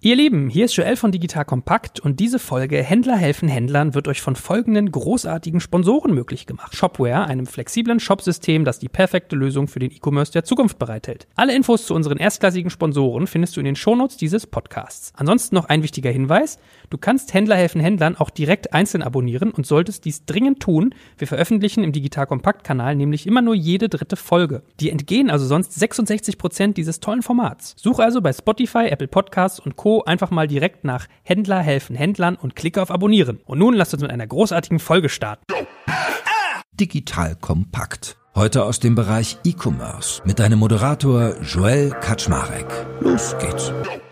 Ihr Lieben, hier ist Joel von Digital Compact und diese Folge Händler helfen Händlern wird euch von folgenden großartigen Sponsoren möglich gemacht. Shopware, einem flexiblen Shopsystem, das die perfekte Lösung für den E-Commerce der Zukunft bereithält. Alle Infos zu unseren erstklassigen Sponsoren findest du in den Shownotes dieses Podcasts. Ansonsten noch ein wichtiger Hinweis: Du kannst Händler helfen Händlern auch direkt einzeln abonnieren und solltest dies dringend tun. Wir veröffentlichen im Digital Compact Kanal nämlich immer nur jede dritte Folge. Die entgehen also sonst 66% dieses tollen Formats. Suche also bei Spotify, Apple Podcasts und Co. einfach mal direkt nach Händler helfen Händlern und klicke auf Abonnieren. Und nun lasst uns mit einer großartigen Folge starten. Digital Compact. Heute aus dem Bereich E-Commerce mit deinem Moderator Joel Kaczmarek. Los geht's.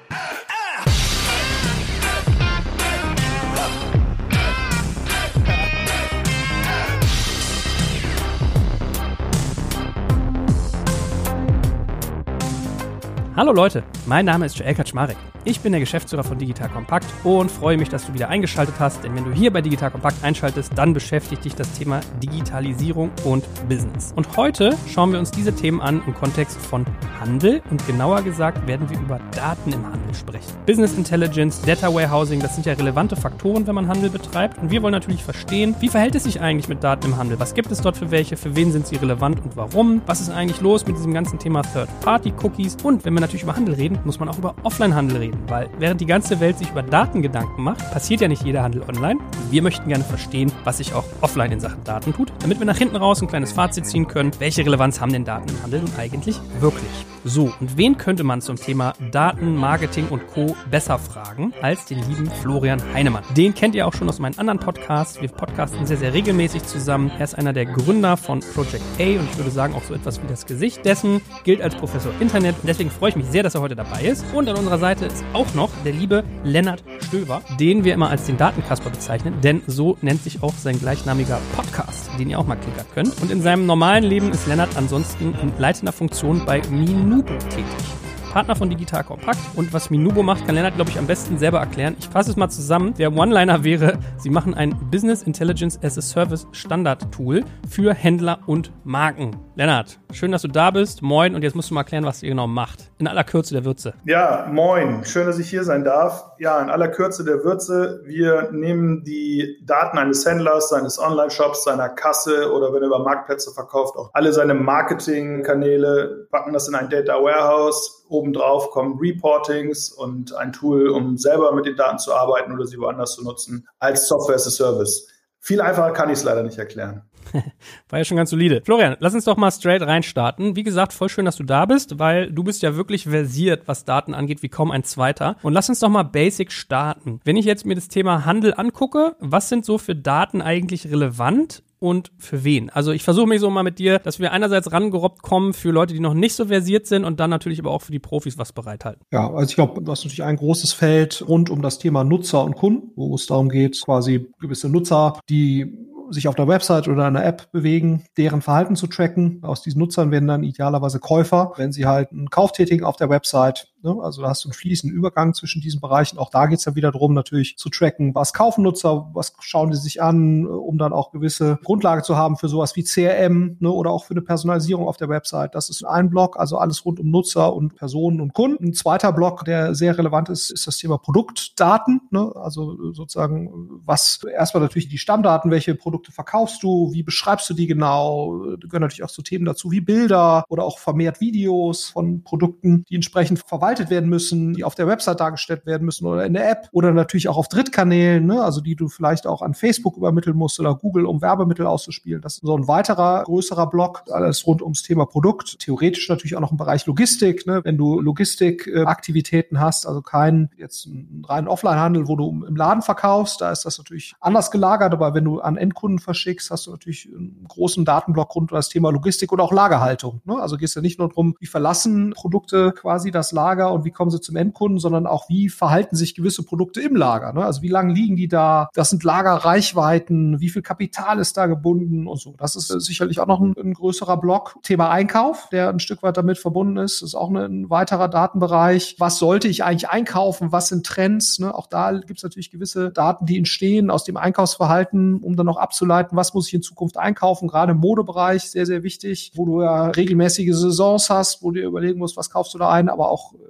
Hallo Leute, mein Name ist Joel Kaczmarek. Ich bin der Geschäftsführer von Digital Compact und freue mich, dass du wieder eingeschaltet hast, denn wenn du hier bei Digital Compact einschaltest, dann beschäftigt dich das Thema Digitalisierung und Business. Und heute schauen wir uns diese Themen an im Kontext von Handel und genauer gesagt werden wir über Daten im Handel sprechen. Business Intelligence, Data Warehousing, das sind ja relevante Faktoren, wenn man Handel betreibt und wir wollen natürlich verstehen, wie verhält es sich eigentlich mit Daten im Handel? Was gibt es dort für welche? Für wen sind sie relevant und warum? Was ist eigentlich los mit diesem ganzen Thema Third-Party-Cookies? Und wenn wir natürlich über Handel reden, muss man auch über Offline-Handel reden. Weil während die ganze Welt sich über Daten Gedanken macht, passiert ja nicht jeder Handel online. Wir möchten gerne verstehen, was sich auch offline in Sachen Daten tut, damit wir nach hinten raus ein kleines Fazit ziehen können. Welche Relevanz haben denn Daten im Handel nun eigentlich wirklich? So, und wen könnte man zum Thema Daten, Marketing und Co. besser fragen als den lieben Florian Heinemann? Den kennt ihr auch schon aus meinen anderen Podcasts. Wir podcasten sehr, sehr regelmäßig zusammen. Er ist einer der Gründer von Project A und ich würde sagen auch so etwas wie das Gesicht dessen, gilt als Professor Internet und deswegen freue ich mich sehr, dass er heute dabei ist. Und an unserer Seite ist auch noch der liebe Lennart Stöver, den wir immer als den Datenkasper bezeichnen, denn so nennt sich auch sein gleichnamiger Podcast, den ihr auch mal klickern könnt. Und in seinem normalen Leben ist Lennart ansonsten in leitender Funktion bei Minubo tätig. Partner von Digital Compact. Und was Minubo macht, kann Lennart, glaube ich, am besten selber erklären. Ich fasse es mal zusammen. Der One-Liner wäre, sie machen ein Business Intelligence as a Service Standard-Tool für Händler und Marken. Lennart, schön, dass du da bist. Moin. Und jetzt musst du mal erklären, was ihr genau macht. In aller Kürze der Würze. Ja, moin. Schön, dass ich hier sein darf. Ja, in aller Kürze der Würze. Wir nehmen die Daten eines Händlers, seines Online-Shops, seiner Kasse oder wenn er über Marktplätze verkauft, auch alle seine Marketingkanäle, packen das in ein Data Warehouse. Obendrauf kommen Reportings und ein Tool, um selber mit den Daten zu arbeiten oder sie woanders zu nutzen, als Software as a Service. Viel einfacher kann ich es leider nicht erklären. War ja schon ganz solide. Florian, lass uns doch mal straight reinstarten. Wie gesagt, voll schön, dass du da bist, weil du bist ja wirklich versiert, was Daten angeht, wie kaum ein zweiter. Und lass uns doch mal basic starten. Wenn ich jetzt mir das Thema Handel angucke, was sind so für Daten eigentlich relevant? Und für wen? Also ich versuche mich so mal mit dir, dass wir einerseits rangerobbt kommen für Leute, die noch nicht so versiert sind und dann natürlich aber auch für die Profis was bereithalten. Ja, also ich glaube, du hast natürlich ein großes Feld rund um das Thema Nutzer und Kunden, wo es darum geht, quasi gewisse Nutzer, die sich auf der Website oder einer App bewegen, deren Verhalten zu tracken. Aus diesen Nutzern werden dann idealerweise Käufer, wenn sie halt einen Kauf tätigen auf der Website. Also da hast du einen fließenden Übergang zwischen diesen Bereichen. Auch da geht es ja wieder darum, natürlich zu tracken, was kaufen Nutzer, was schauen die sich an, um dann auch gewisse Grundlage zu haben für sowas wie CRM, oder auch für eine Personalisierung auf der Website. Das ist ein Block, also alles rund um Nutzer und Personen und Kunden. Ein zweiter Block, der sehr relevant ist, ist das Thema Produktdaten. Also sozusagen, was erstmal natürlich die Stammdaten, welche Produkte verkaufst du, wie beschreibst du die genau? Da gehören natürlich auch so Themen dazu wie Bilder oder auch vermehrt Videos von Produkten, die entsprechend verwaltet werden müssen, die auf der Website dargestellt werden müssen oder in der App oder natürlich auch auf Drittkanälen, also die du vielleicht auch an Facebook übermitteln musst oder Google, um Werbemittel auszuspielen. Das ist so ein weiterer, größerer Block, alles rund ums Thema Produkt. Theoretisch natürlich auch noch im Bereich Logistik, wenn du Logistikaktivitäten hast, also keinen jetzt einen reinen Offline-Handel, wo du im Laden verkaufst, da ist das natürlich anders gelagert, aber wenn du an Endkunden verschickst, hast du natürlich einen großen Datenblock rund um das Thema Logistik und auch Lagerhaltung. Also geht es ja nicht nur darum, wie verlassen Produkte quasi das Lager und wie kommen sie zum Endkunden, sondern auch, wie verhalten sich gewisse Produkte im Lager. Also wie lange liegen die da? Das sind Lagerreichweiten, wie viel Kapital ist da gebunden und so. Das ist sicherlich auch noch ein größerer Block. Thema Einkauf, der ein Stück weit damit verbunden ist auch ein weiterer Datenbereich. Was sollte ich eigentlich einkaufen? Was sind Trends? Auch da gibt es natürlich gewisse Daten, die entstehen aus dem Einkaufsverhalten, um dann noch abzuleiten, was muss ich in Zukunft einkaufen, gerade im Modebereich, sehr, sehr wichtig, wo du ja regelmäßige Saisons hast, wo du dir überlegen musst, was kaufst du da ein, aber auch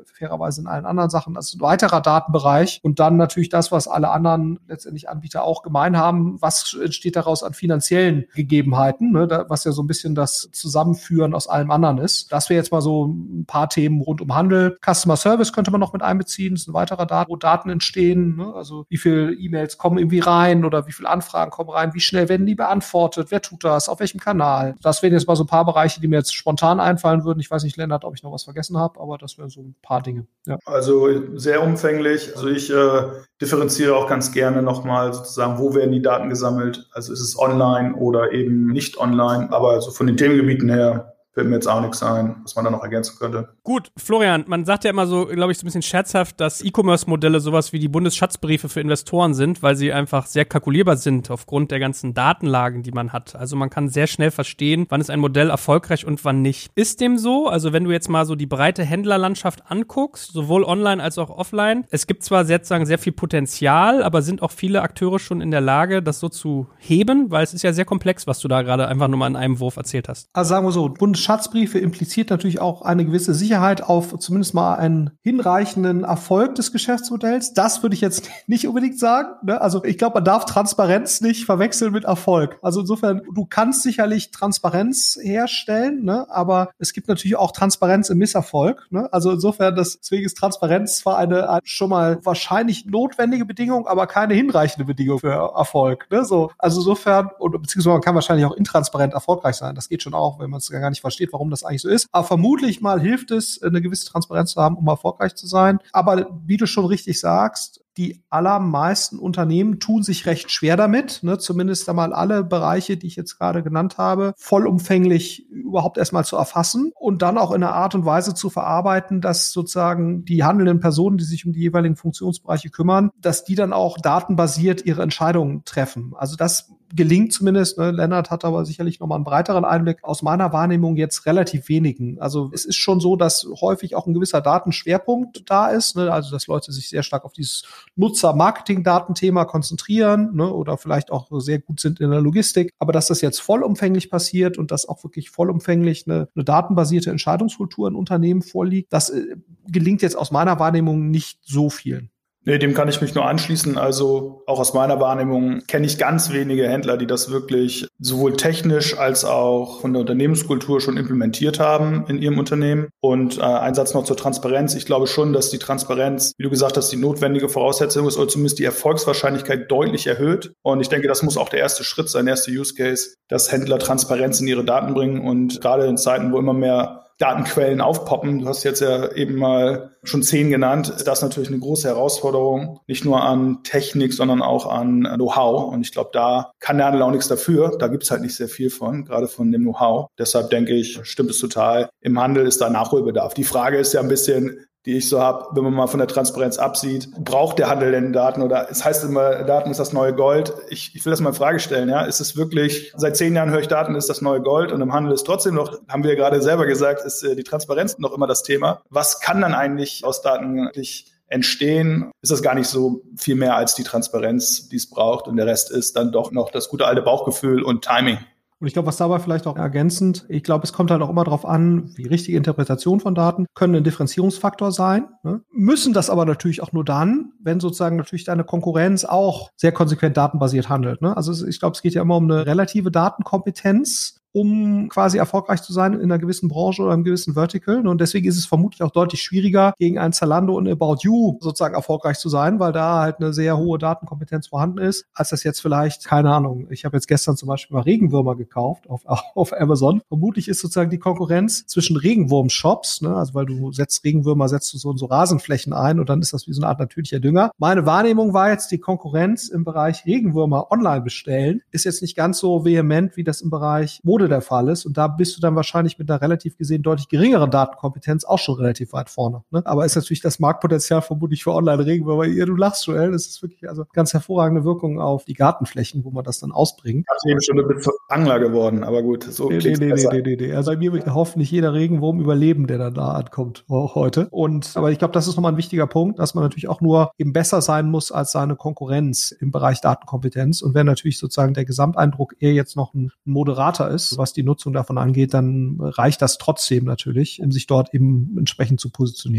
fairerweise in allen anderen Sachen. Das ist ein weiterer Datenbereich. Und dann natürlich das, was alle anderen letztendlich Anbieter auch gemein haben. Was entsteht daraus an finanziellen Gegebenheiten, ne? Was ja so ein bisschen das Zusammenführen aus allem anderen ist. Das wäre jetzt mal so ein paar Themen rund um Handel. Customer Service könnte man noch mit einbeziehen. Das ist ein weiterer Daten, wo Daten entstehen. Ne? Also wie viele E-Mails kommen irgendwie rein oder wie viele Anfragen kommen rein? Wie schnell werden die beantwortet? Wer tut das? Auf welchem Kanal? Das wären jetzt mal so ein paar Bereiche, die mir jetzt spontan einfallen würden. Ich weiß nicht, Lennart, ob ich noch was vergessen habe, aber das wären so ein paar Dinge. Ja. Also sehr umfänglich. Also ich differenziere auch ganz gerne nochmal sozusagen, wo werden die Daten gesammelt? Also ist es online oder eben nicht online? Aber so von den Themengebieten her fällt mir jetzt auch nichts ein, was man da noch ergänzen könnte. Gut, Florian, man sagt ja immer so, glaube ich, so ein bisschen scherzhaft, dass E-Commerce-Modelle sowas wie die Bundesschatzbriefe für Investoren sind, weil sie einfach sehr kalkulierbar sind aufgrund der ganzen Datenlagen, die man hat. Also man kann sehr schnell verstehen, wann ist ein Modell erfolgreich und wann nicht. Ist dem so? Also wenn du jetzt mal so die breite Händlerlandschaft anguckst, sowohl online als auch offline, es gibt zwar sozusagen sehr viel Potenzial, aber sind auch viele Akteure schon in der Lage, das so zu heben? Weil es ist ja sehr komplex, was du da gerade einfach nur mal in einem Wurf erzählt hast. Also sagen wir so, Bundesschatzbriefe impliziert natürlich auch eine gewisse Sicherheit auf zumindest mal einen hinreichenden Erfolg des Geschäftsmodells. Das würde ich jetzt nicht unbedingt sagen. Ne? Also ich glaube, man darf Transparenz nicht verwechseln mit Erfolg. Also insofern, du kannst sicherlich Transparenz herstellen, ne? Aber es gibt natürlich auch Transparenz im Misserfolg. Ne? Also insofern, deswegen ist Transparenz zwar eine schon mal wahrscheinlich notwendige Bedingung, aber keine hinreichende Bedingung für Erfolg. Ne? So, also insofern, beziehungsweise man kann wahrscheinlich auch intransparent erfolgreich sein. Das geht schon auch, wenn man es gar nicht versteht, warum das eigentlich so ist. Aber vermutlich mal hilft es, eine gewisse Transparenz zu haben, um erfolgreich zu sein. Aber wie du schon richtig sagst, die allermeisten Unternehmen tun sich recht schwer damit, ne, zumindest einmal alle Bereiche, die ich jetzt gerade genannt habe, vollumfänglich überhaupt erstmal zu erfassen und dann auch in einer Art und Weise zu verarbeiten, dass sozusagen die handelnden Personen, die sich um die jeweiligen Funktionsbereiche kümmern, dass die dann auch datenbasiert ihre Entscheidungen treffen. Also das gelingt zumindest, ne? Lennart hat aber sicherlich nochmal einen breiteren Einblick, aus meiner Wahrnehmung jetzt relativ wenigen. Also es ist schon so, dass häufig auch ein gewisser Datenschwerpunkt da ist, ne? Also dass Leute sich sehr stark auf dieses Nutzer-Marketing-Datenthema konzentrieren, ne? Oder vielleicht auch sehr gut sind in der Logistik. Aber dass das jetzt vollumfänglich passiert und dass auch wirklich vollumfänglich eine datenbasierte Entscheidungskultur in Unternehmen vorliegt, das gelingt jetzt aus meiner Wahrnehmung nicht so vielen. Nee, dem kann ich mich nur anschließen. Also auch aus meiner Wahrnehmung kenne ich ganz wenige Händler, die das wirklich sowohl technisch als auch von der Unternehmenskultur schon implementiert haben in ihrem Unternehmen. Und ein Satz noch zur Transparenz. Ich glaube schon, dass die Transparenz, wie du gesagt hast, die notwendige Voraussetzung ist oder zumindest die Erfolgswahrscheinlichkeit deutlich erhöht. Und ich denke, das muss auch der erste Schritt sein, der erste Use Case, dass Händler Transparenz in ihre Daten bringen. Und gerade in Zeiten, wo immer mehr Datenquellen aufpoppen. Du hast jetzt ja eben mal schon 10 genannt. Ist das natürlich eine große Herausforderung, nicht nur an Technik, sondern auch an Know-how. Und ich glaube, da kann der Handel auch nichts dafür. Da gibt es halt nicht sehr viel von, gerade von dem Know-how. Deshalb denke ich, stimmt es total. Im Handel ist da Nachholbedarf. Die Frage ist ja ein bisschen, die ich so habe, wenn man mal von der Transparenz absieht, braucht der Handel denn Daten? Oder es heißt immer, Daten ist das neue Gold. Ich will das mal in Frage stellen. Ja, ist es wirklich, seit 10 Jahren höre ich, Daten ist das neue Gold und im Handel ist trotzdem noch, haben wir ja gerade selber gesagt, ist die Transparenz noch immer das Thema. Was kann dann eigentlich aus Daten wirklich entstehen? Ist das gar nicht so viel mehr als die Transparenz, die es braucht und der Rest ist dann doch noch das gute alte Bauchgefühl und Timing. Und ich glaube, was dabei vielleicht auch ergänzend, ich glaube, es kommt halt auch immer darauf an, wie richtige Interpretation von Daten können ein Differenzierungsfaktor sein, ne? Müssen das aber natürlich auch nur dann, wenn sozusagen natürlich deine Konkurrenz auch sehr konsequent datenbasiert handelt, ne? Also ich glaube, es geht ja immer um eine relative Datenkompetenz, um quasi erfolgreich zu sein in einer gewissen Branche oder einem gewissen Vertical. Und deswegen ist es vermutlich auch deutlich schwieriger, gegen ein Zalando und About You sozusagen erfolgreich zu sein, weil da halt eine sehr hohe Datenkompetenz vorhanden ist, als das jetzt vielleicht, keine Ahnung, ich habe jetzt gestern zum Beispiel mal Regenwürmer gekauft auf Amazon. Vermutlich ist sozusagen die Konkurrenz zwischen Regenwurm-Shops, ne, also weil du setzt du so Rasenflächen ein und dann ist das wie so eine Art natürlicher Dünger. Meine Wahrnehmung war jetzt, die Konkurrenz im Bereich Regenwürmer online bestellen, ist jetzt nicht ganz so vehement, wie das im Bereich Mode der Fall ist. Und da bist du dann wahrscheinlich mit einer relativ gesehen deutlich geringeren Datenkompetenz auch schon relativ weit vorne. Ne? Aber ist natürlich das Marktpotenzial vermutlich für Online-Regenwürmer. Du lachst, Joel, das ist wirklich also ganz hervorragende Wirkung auf die Gartenflächen, wo man das dann ausbringt. Ich bin eben schon ein bisschen Angler geworden, aber gut, so klingt es besser. Nee. Also bei mir wird hoffentlich jeder Regenwurm überleben, der dann da ankommt, auch heute. Aber ich glaube, das ist nochmal ein wichtiger Punkt, dass man natürlich auch nur eben besser sein muss als seine Konkurrenz im Bereich Datenkompetenz. Und wenn natürlich sozusagen der Gesamteindruck eher jetzt noch ein moderater ist, was die Nutzung davon angeht, dann reicht das trotzdem natürlich, um sich dort eben entsprechend zu positionieren.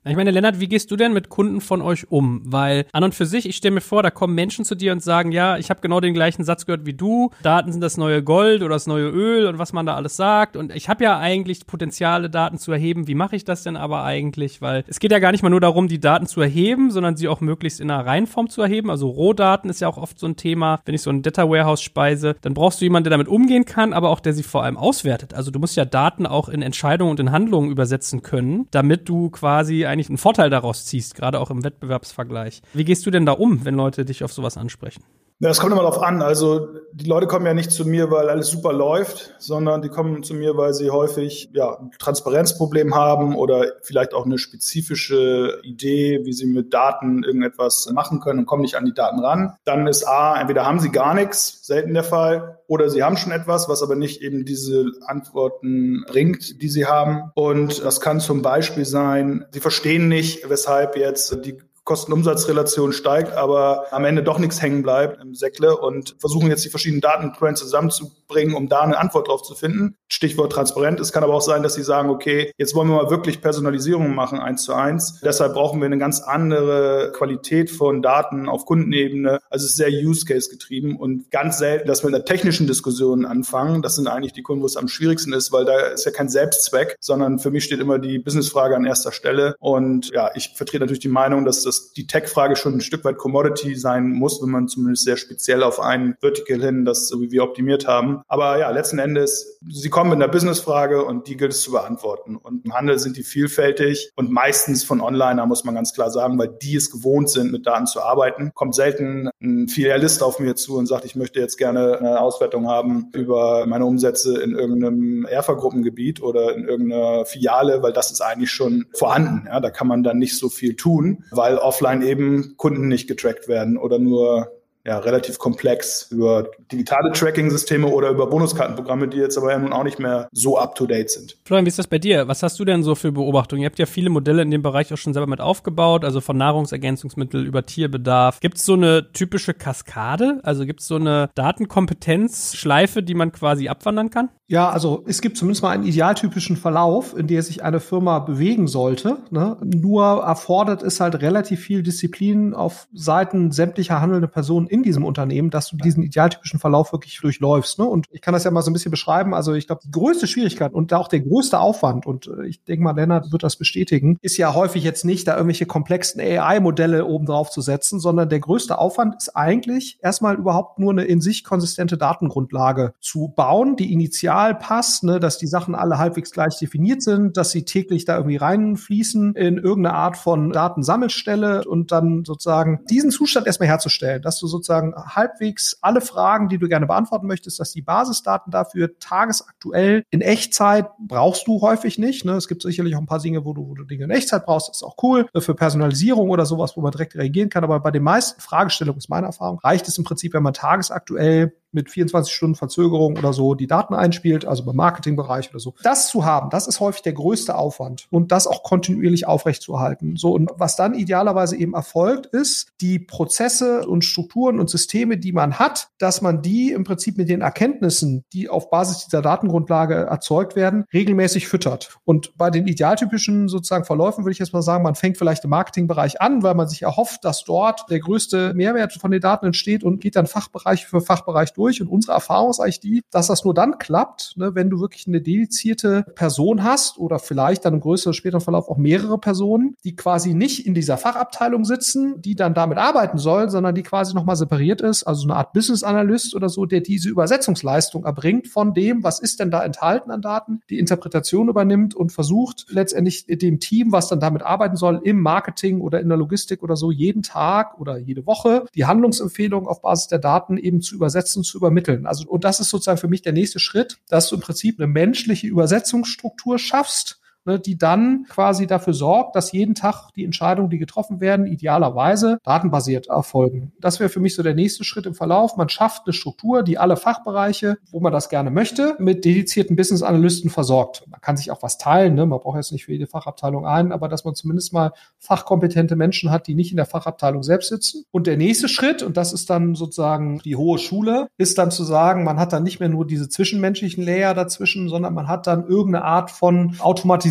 Ich meine, Lennart, wie gehst du denn mit Kunden von euch um? Weil an und für sich, ich stelle mir vor, da kommen Menschen zu dir und sagen, ja, ich habe genau den gleichen Satz gehört wie du, Daten sind das neue Gold oder das neue Öl und was man da alles sagt und ich habe ja eigentlich Potenziale, Daten zu erheben. Wie mache ich das denn aber eigentlich? Weil es geht ja gar nicht mal nur darum, die Daten zu erheben, sondern sie auch möglichst in einer Reihenform zu erheben. Also Rohdaten ist ja auch oft so ein Thema. Wenn ich so ein Data Warehouse speise, dann brauchst du jemanden, der damit umgehen kann, aber auch der sie vor allem auswertet. Also du musst ja Daten auch in Entscheidungen und in Handlungen übersetzen können, damit du quasi eigentlich einen Vorteil daraus ziehst, gerade auch im Wettbewerbsvergleich. Wie gehst du denn da um, wenn Leute dich auf sowas ansprechen? Ja, das kommt immer darauf an. Also die Leute kommen ja nicht zu mir, weil alles super läuft, sondern die kommen zu mir, weil sie häufig ein Transparenzproblem haben oder vielleicht auch eine spezifische Idee, wie sie mit Daten irgendetwas machen können und kommen nicht an die Daten ran. Dann ist entweder haben sie gar nichts, selten der Fall, oder sie haben schon etwas, was aber nicht eben diese Antworten bringt, die sie haben. Und das kann zum Beispiel sein, sie verstehen nicht, weshalb jetzt die Kosten-Umsatz-Relation steigt, aber am Ende doch nichts hängen bleibt im Säckle und versuchen jetzt die verschiedenen Datenquellen zusammenzubringen, um da eine Antwort drauf zu finden. Stichwort transparent. Es kann aber auch sein, dass sie sagen, okay, jetzt wollen wir mal wirklich Personalisierung machen, 1:1. Deshalb brauchen wir eine ganz andere Qualität von Daten auf Kundenebene. Also es ist sehr Use-Case getrieben und ganz selten, dass wir mit einer technischen Diskussion anfangen. Das sind eigentlich die Kunden, wo es am schwierigsten ist, weil da ist ja kein Selbstzweck, sondern für mich steht immer die Businessfrage an erster Stelle. Und ich vertrete natürlich die Meinung, dass die Tech-Frage schon ein Stück weit Commodity sein muss, wenn man zumindest sehr speziell auf einen Vertical hin das so wie wir optimiert haben. Aber letzten Endes, sie kommen mit einer Businessfrage und die gilt es zu beantworten. Und im Handel sind die vielfältig und meistens von Onliner, muss man ganz klar sagen, weil die es gewohnt sind, mit Daten zu arbeiten. Kommt selten ein Filialist auf mir zu und sagt, ich möchte jetzt gerne eine Auswertung haben über meine Umsätze in irgendeinem Erfa-Gruppengebiet oder in irgendeiner Filiale, weil das ist eigentlich schon vorhanden. Ja, da kann man dann nicht so viel tun, weil offline eben Kunden nicht getrackt werden oder nur relativ komplex über digitale Tracking-Systeme oder über Bonuskartenprogramme, die jetzt aber ja nun auch nicht mehr so up-to-date sind. Florian, wie ist das bei dir? Was hast du denn so für Beobachtungen? Ihr habt ja viele Modelle in dem Bereich auch schon selber mit aufgebaut, also von Nahrungsergänzungsmittel über Tierbedarf. Gibt es so eine typische Kaskade? Also gibt es so eine Datenkompetenzschleife, die man quasi abwandern kann? Ja, also es gibt zumindest mal einen idealtypischen Verlauf, in der sich eine Firma bewegen sollte. Ne? Nur erfordert es halt relativ viel Disziplin auf Seiten sämtlicher handelnder Personen in diesem Unternehmen, dass du diesen idealtypischen Verlauf wirklich durchläufst. Ne? Und ich kann das ja mal so ein bisschen beschreiben. Also ich glaube, die größte Schwierigkeit und auch der größte Aufwand, und ich denke mal, Lennart wird das bestätigen, ist ja häufig jetzt nicht, da irgendwelche komplexen AI-Modelle oben drauf zu setzen, sondern der größte Aufwand ist eigentlich erstmal überhaupt nur eine in sich konsistente Datengrundlage zu bauen, die initial passt, ne, dass die Sachen alle halbwegs gleich definiert sind, dass sie täglich da irgendwie reinfließen in irgendeine Art von Datensammelstelle und dann sozusagen diesen Zustand erstmal herzustellen, dass du sozusagen halbwegs alle Fragen, die du gerne beantworten möchtest, dass die Basisdaten dafür tagesaktuell in Echtzeit brauchst du häufig nicht. Ne? Es gibt sicherlich auch ein paar Dinge, wo du Dinge in Echtzeit brauchst, das ist auch cool. Für Personalisierung oder sowas, wo man direkt reagieren kann. Aber bei den meisten Fragestellungen, ist meine Erfahrung, reicht es im Prinzip, wenn man tagesaktuell mit 24 Stunden Verzögerung oder so die Daten einspielt, also beim Marketingbereich oder so. Das zu haben, das ist häufig der größte Aufwand und das auch kontinuierlich aufrechtzuerhalten. So, und was dann idealerweise eben erfolgt, ist, die Prozesse und Strukturen und Systeme, die man hat, dass man die im Prinzip mit den Erkenntnissen, die auf Basis dieser Datengrundlage erzeugt werden, regelmäßig füttert. Und bei den idealtypischen sozusagen Verläufen würde ich jetzt mal sagen, man fängt vielleicht im Marketingbereich an, weil man sich erhofft, dass dort der größte Mehrwert von den Daten entsteht und geht dann Fachbereich für Fachbereich durch. Und unsere Erfahrung ist eigentlich die, dass das nur dann klappt, ne, wenn du wirklich eine dedizierte Person hast oder vielleicht dann im größeren, späteren Verlauf auch mehrere Personen, die quasi nicht in dieser Fachabteilung sitzen, die dann damit arbeiten sollen, sondern die quasi nochmal separiert ist, also eine Art Business Analyst oder so, der diese Übersetzungsleistung erbringt von dem, was ist denn da enthalten an Daten, die Interpretation übernimmt und versucht letztendlich dem Team, was dann damit arbeiten soll, im Marketing oder in der Logistik oder so, jeden Tag oder jede Woche die Handlungsempfehlungen auf Basis der Daten eben zu übersetzen, zu übermitteln. Also, und das ist sozusagen für mich der nächste Schritt, dass du im Prinzip eine menschliche Übersetzungsstruktur schaffst, ne, die dann quasi dafür sorgt, dass jeden Tag die Entscheidungen, die getroffen werden, idealerweise datenbasiert erfolgen. Das wäre für mich so der nächste Schritt im Verlauf. Man schafft eine Struktur, die alle Fachbereiche, wo man das gerne möchte, mit dedizierten Business-Analysten versorgt. Man kann sich auch was teilen, ne? Man braucht jetzt nicht für jede Fachabteilung einen, aber dass man zumindest mal fachkompetente Menschen hat, die nicht in der Fachabteilung selbst sitzen. Und der nächste Schritt, und das ist dann sozusagen die hohe Schule, ist dann zu sagen, man hat dann nicht mehr nur diese zwischenmenschlichen Layer dazwischen, sondern man hat dann irgendeine Art von Automatisierung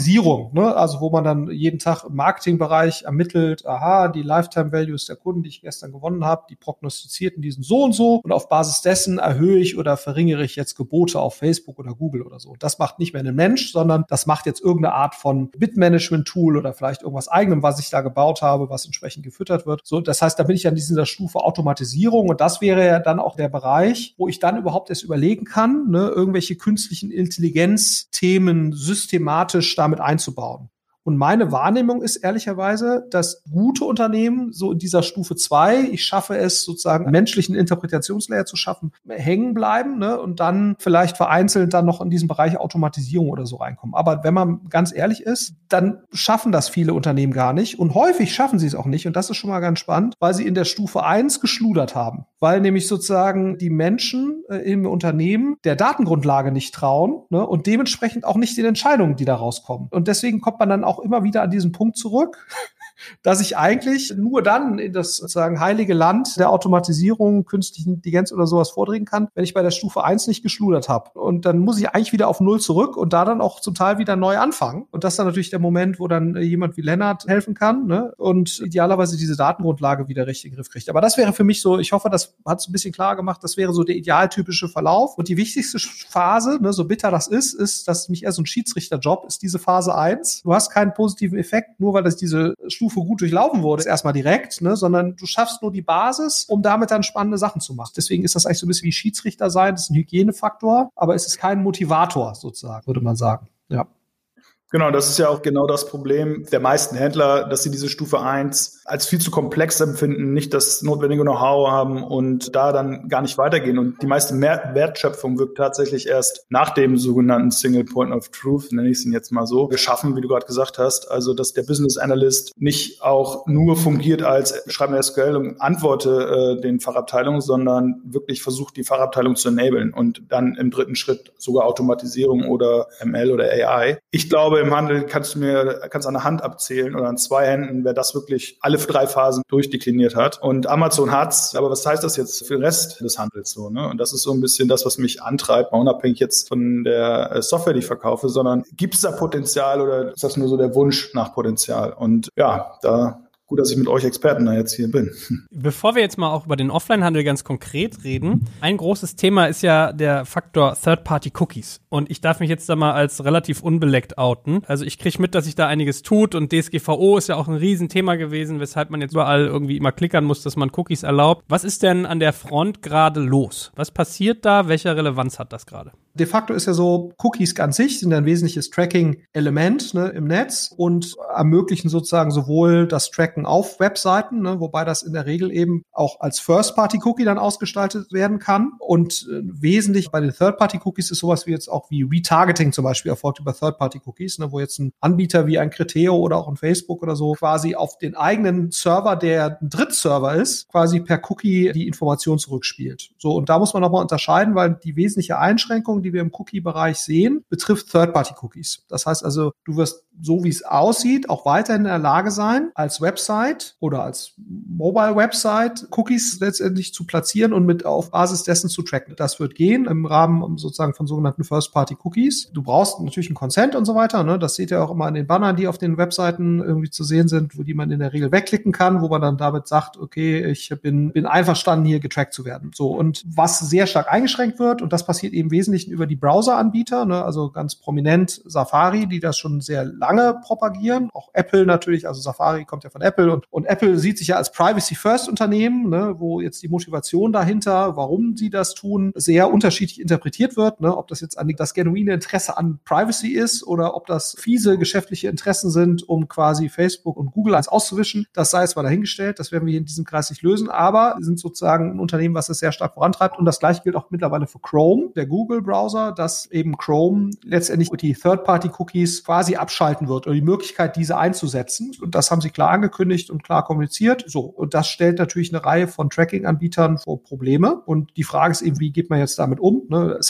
Automatisierung, ne? Also wo man dann jeden Tag im Marketingbereich ermittelt, die Lifetime Values der Kunden, die ich gestern gewonnen habe, die prognostizierten diesen so und auf Basis dessen erhöhe ich oder verringere ich jetzt Gebote auf Facebook oder Google oder so. Das macht nicht mehr ein Mensch, sondern das macht jetzt irgendeine Art von Bid-Management-Tool oder vielleicht irgendwas eigenem, was ich da gebaut habe, was entsprechend gefüttert wird. So, das heißt, da bin ich an dieser Stufe Automatisierung und das wäre ja dann auch der Bereich, wo ich dann überhaupt erst überlegen kann, ne, irgendwelche künstlichen Intelligenzthemen systematisch damit einzubauen. Und meine Wahrnehmung ist ehrlicherweise, dass gute Unternehmen so in dieser Stufe 2, ich schaffe es sozusagen, einen menschlichen Interpretationslayer zu schaffen, hängen bleiben, ne, und dann vielleicht vereinzelt dann noch in diesen Bereich Automatisierung oder so reinkommen. Aber wenn man ganz ehrlich ist, dann schaffen das viele Unternehmen gar nicht und häufig schaffen sie es auch nicht und das ist schon mal ganz spannend, weil sie in der Stufe 1 geschludert haben, weil nämlich sozusagen die Menschen im Unternehmen der Datengrundlage nicht trauen, ne, und dementsprechend auch nicht den Entscheidungen, die da rauskommen. Und deswegen kommt man dann auch immer wieder an diesen Punkt zurück, dass ich eigentlich nur dann in das sozusagen heilige Land der Automatisierung, künstlichen Intelligenz oder sowas vordringen kann, wenn ich bei der Stufe 1 nicht geschludert habe. Und dann muss ich eigentlich wieder auf 0 zurück und da dann auch zum Teil wieder neu anfangen. Und das ist dann natürlich der Moment, wo dann jemand wie Lennart helfen kann, ne? Und idealerweise diese Datengrundlage wieder richtig in den Griff kriegt. Aber das wäre für mich so, ich hoffe, das hat es ein bisschen klar gemacht, das wäre so der idealtypische Verlauf. Und die wichtigste Phase, ne, so bitter das ist, dass mich eher so ein Schiedsrichterjob ist, diese Phase 1. Du hast keinen positiven Effekt, nur weil das diese Stufe gut durchlaufen wurde, ist erstmal direkt, ne, sondern du schaffst nur die Basis, um damit dann spannende Sachen zu machen. Deswegen ist das eigentlich so ein bisschen wie Schiedsrichter sein, das ist ein Hygienefaktor, aber es ist kein Motivator sozusagen, würde man sagen. Ja. Genau, das ist ja auch genau das Problem der meisten Händler, dass sie diese Stufe 1 als viel zu komplex empfinden, nicht das notwendige Know-how haben und da dann gar nicht weitergehen. Und die meiste Wertschöpfung wird tatsächlich erst nach dem sogenannten Single Point of Truth, nenne ich es jetzt mal so, geschaffen, wie du gerade gesagt hast. Also, dass der Business Analyst nicht auch nur fungiert als schreib mir SQL und antworte den Fachabteilungen, sondern wirklich versucht, die Fachabteilung zu enablen und dann im dritten Schritt sogar Automatisierung oder ML oder AI. Ich glaube, im Handel kannst du an der Hand abzählen oder an 2 Händen, wer das wirklich alle 3 Phasen durchdekliniert hat. Und Amazon hat's, aber was heißt das jetzt für den Rest des Handels so, ne? Und das ist so ein bisschen das, was mich antreibt, mal unabhängig jetzt von der Software, die ich verkaufe, sondern gibt es da Potenzial oder ist das nur so der Wunsch nach Potenzial? Und ja, gut, dass ich mit euch Experten da jetzt hier bin. Bevor wir jetzt mal auch über den Offline-Handel ganz konkret reden, ein großes Thema ist ja der Faktor Third-Party-Cookies. Und ich darf mich jetzt da mal als relativ unbeleckt outen. Also ich kriege mit, dass sich da einiges tut und DSGVO ist ja auch ein Riesenthema gewesen, weshalb man jetzt überall irgendwie immer klickern muss, dass man Cookies erlaubt. Was ist denn an der Front gerade los? Was passiert da? Welche Relevanz hat das gerade? De facto ist ja so, Cookies an sich sind ein wesentliches Tracking-Element, ne, im Netz und ermöglichen sozusagen sowohl das Tracken auf Webseiten, ne, wobei das in der Regel eben auch als First-Party-Cookie dann ausgestaltet werden kann. Und wesentlich bei den Third-Party-Cookies ist sowas wie jetzt auch wie Retargeting zum Beispiel erfolgt über Third-Party-Cookies, ne, wo jetzt ein Anbieter wie ein Criteo oder auch ein Facebook oder so quasi auf den eigenen Server, der ein Drittserver ist, quasi per Cookie die Information zurückspielt. So, und da muss man nochmal unterscheiden, weil die wesentliche Einschränkung, die wir im Cookie-Bereich sehen, betrifft Third-Party-Cookies. Das heißt also, du wirst, so wie es aussieht, auch weiterhin in der Lage sein, als Website oder als Mobile-Website Cookies letztendlich zu platzieren und mit auf Basis dessen zu tracken. Das wird gehen im Rahmen sozusagen von sogenannten First-Party-Cookies. Du brauchst natürlich einen Consent und so weiter, ne? Das seht ihr auch immer an den Bannern, die auf den Webseiten irgendwie zu sehen sind, wo die man in der Regel wegklicken kann, wo man dann damit sagt, okay, ich bin einverstanden, hier getrackt zu werden. So, und was sehr stark eingeschränkt wird, und das passiert eben im Wesentlichen über die Browser-Anbieter, ne? Also ganz prominent Safari, die das schon sehr lange propagieren. Auch Apple natürlich, also Safari kommt ja von Apple und Apple sieht sich ja als Privacy-First-Unternehmen, ne? Wo jetzt die Motivation dahinter, warum sie das tun, sehr unterschiedlich interpretiert wird, ne? Ob das jetzt das genuine Interesse an Privacy ist oder ob das fiese geschäftliche Interessen sind, um quasi Facebook und Google eins auszuwischen, das sei jetzt mal dahingestellt, das werden wir hier in diesem Kreis nicht lösen, aber sind sozusagen ein Unternehmen, was es sehr stark vorantreibt und das gleiche gilt auch mittlerweile für Chrome, der Google-Browser, dass eben Chrome letztendlich die Third-Party-Cookies quasi abschalten wird oder die Möglichkeit, diese einzusetzen. Und das haben sie klar angekündigt und klar kommuniziert. So, und das stellt natürlich eine Reihe von Tracking-Anbietern vor Probleme. Und die Frage ist eben, wie geht man jetzt damit um? Ne? Es hat auch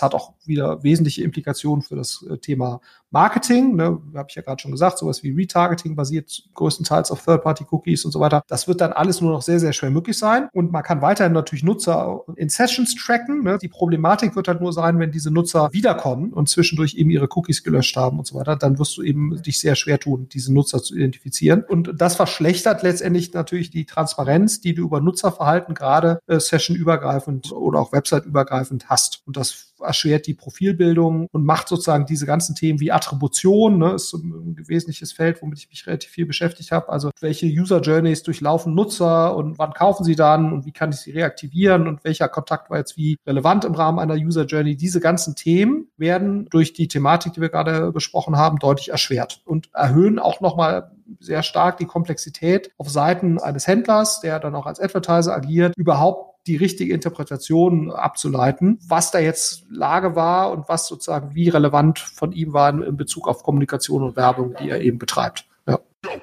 wieder wesentliche Implikationen für das Thema Marketing, ne, habe ich ja gerade schon gesagt, sowas wie Retargeting basiert größtenteils auf Third-Party-Cookies und so weiter. Das wird dann alles nur noch sehr, sehr schwer möglich sein. Und man kann weiterhin natürlich Nutzer in Sessions tracken. Ne. Die Problematik wird halt nur sein, wenn diese Nutzer wiederkommen und zwischendurch eben ihre Cookies gelöscht haben und so weiter, dann wirst du eben dich sehr schwer tun, diese Nutzer zu identifizieren. Und das verschlechtert letztendlich natürlich die Transparenz, die du über Nutzerverhalten gerade sessionübergreifend oder auch websiteübergreifend hast. Und das erschwert die Profilbildung und macht sozusagen diese ganzen Themen wie Attribution, ne, ist so ein wesentliches Feld, womit ich mich relativ viel beschäftigt habe. Also welche User Journeys durchlaufen Nutzer und wann kaufen sie dann und wie kann ich sie reaktivieren und welcher Kontakt war jetzt wie relevant im Rahmen einer User Journey. Diese ganzen Themen werden durch die Thematik, die wir gerade besprochen haben, deutlich erschwert und erhöhen auch nochmal sehr stark die Komplexität auf Seiten eines Händlers, der dann auch als Advertiser agiert, überhaupt die richtige Interpretation abzuleiten, was da jetzt Lage war und was sozusagen wie relevant von ihm war in Bezug auf Kommunikation und Werbung, die er eben betreibt. Ja.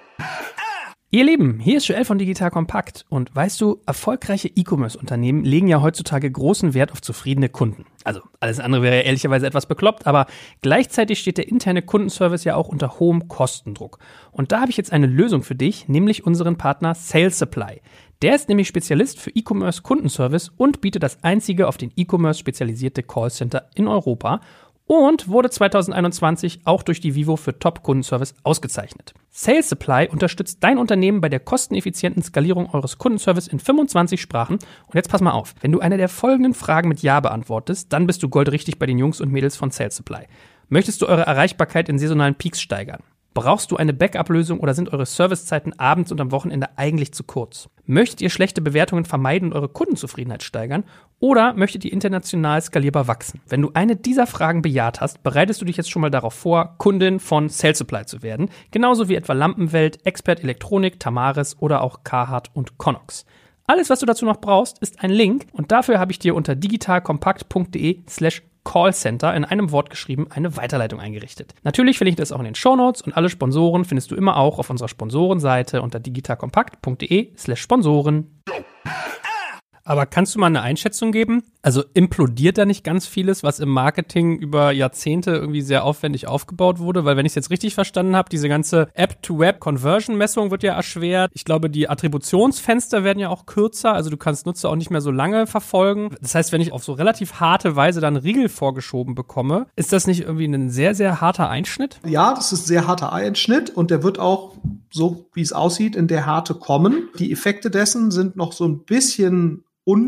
Ihr Lieben, hier ist Joel von Digital Kompakt und weißt du, erfolgreiche E-Commerce-Unternehmen legen ja heutzutage großen Wert auf zufriedene Kunden. Also alles andere wäre ja ehrlicherweise etwas bekloppt, aber gleichzeitig steht der interne Kundenservice ja auch unter hohem Kostendruck. Und da habe ich jetzt eine Lösung für dich, nämlich unseren Partner Sales Supply. Der ist nämlich Spezialist für E-Commerce-Kundenservice und bietet das einzige auf den E-Commerce spezialisierte Callcenter in Europa und wurde 2021 auch durch die Vivo für Top-Kundenservice ausgezeichnet. Sales Supply unterstützt dein Unternehmen bei der kosteneffizienten Skalierung eures Kundenservice in 25 Sprachen. Und jetzt pass mal auf, wenn du eine der folgenden Fragen mit Ja beantwortest, dann bist du goldrichtig bei den Jungs und Mädels von Sales Supply. Möchtest du eure Erreichbarkeit in saisonalen Peaks steigern? Brauchst du eine Backup-Lösung oder sind eure Servicezeiten abends und am Wochenende eigentlich zu kurz? Möchtet ihr schlechte Bewertungen vermeiden und eure Kundenzufriedenheit steigern? Oder möchtet ihr international skalierbar wachsen? Wenn du eine dieser Fragen bejaht hast, bereitest du dich jetzt schon mal darauf vor, Kundin von Sales Supply zu werden. Genauso wie etwa Lampenwelt, Expert Elektronik, Tamaris oder auch Carhartt und Connox. Alles, was du dazu noch brauchst, ist ein Link und dafür habe ich dir unter digitalkompakt.de/Callcenter in einem Wort geschrieben eine Weiterleitung eingerichtet. Natürlich verlinke ich das auch in den Shownotes und alle Sponsoren findest du immer auch auf unserer Sponsorenseite unter digitalkompakt.de/Sponsoren. Aber kannst du mal eine Einschätzung geben? Also implodiert da nicht ganz vieles, was im Marketing über Jahrzehnte irgendwie sehr aufwendig aufgebaut wurde? Weil wenn ich es jetzt richtig verstanden habe, diese ganze App-to-Web-Conversion-Messung wird ja erschwert. Ich glaube, die Attributionsfenster werden ja auch kürzer. Also du kannst Nutzer auch nicht mehr so lange verfolgen. Das heißt, wenn ich auf so relativ harte Weise dann Riegel vorgeschoben bekomme, ist das nicht irgendwie ein sehr, sehr harter Einschnitt? Ja, das ist ein sehr harter Einschnitt und der wird auch, so wie es aussieht, in der Härte kommen. Die Effekte dessen sind noch so ein bisschen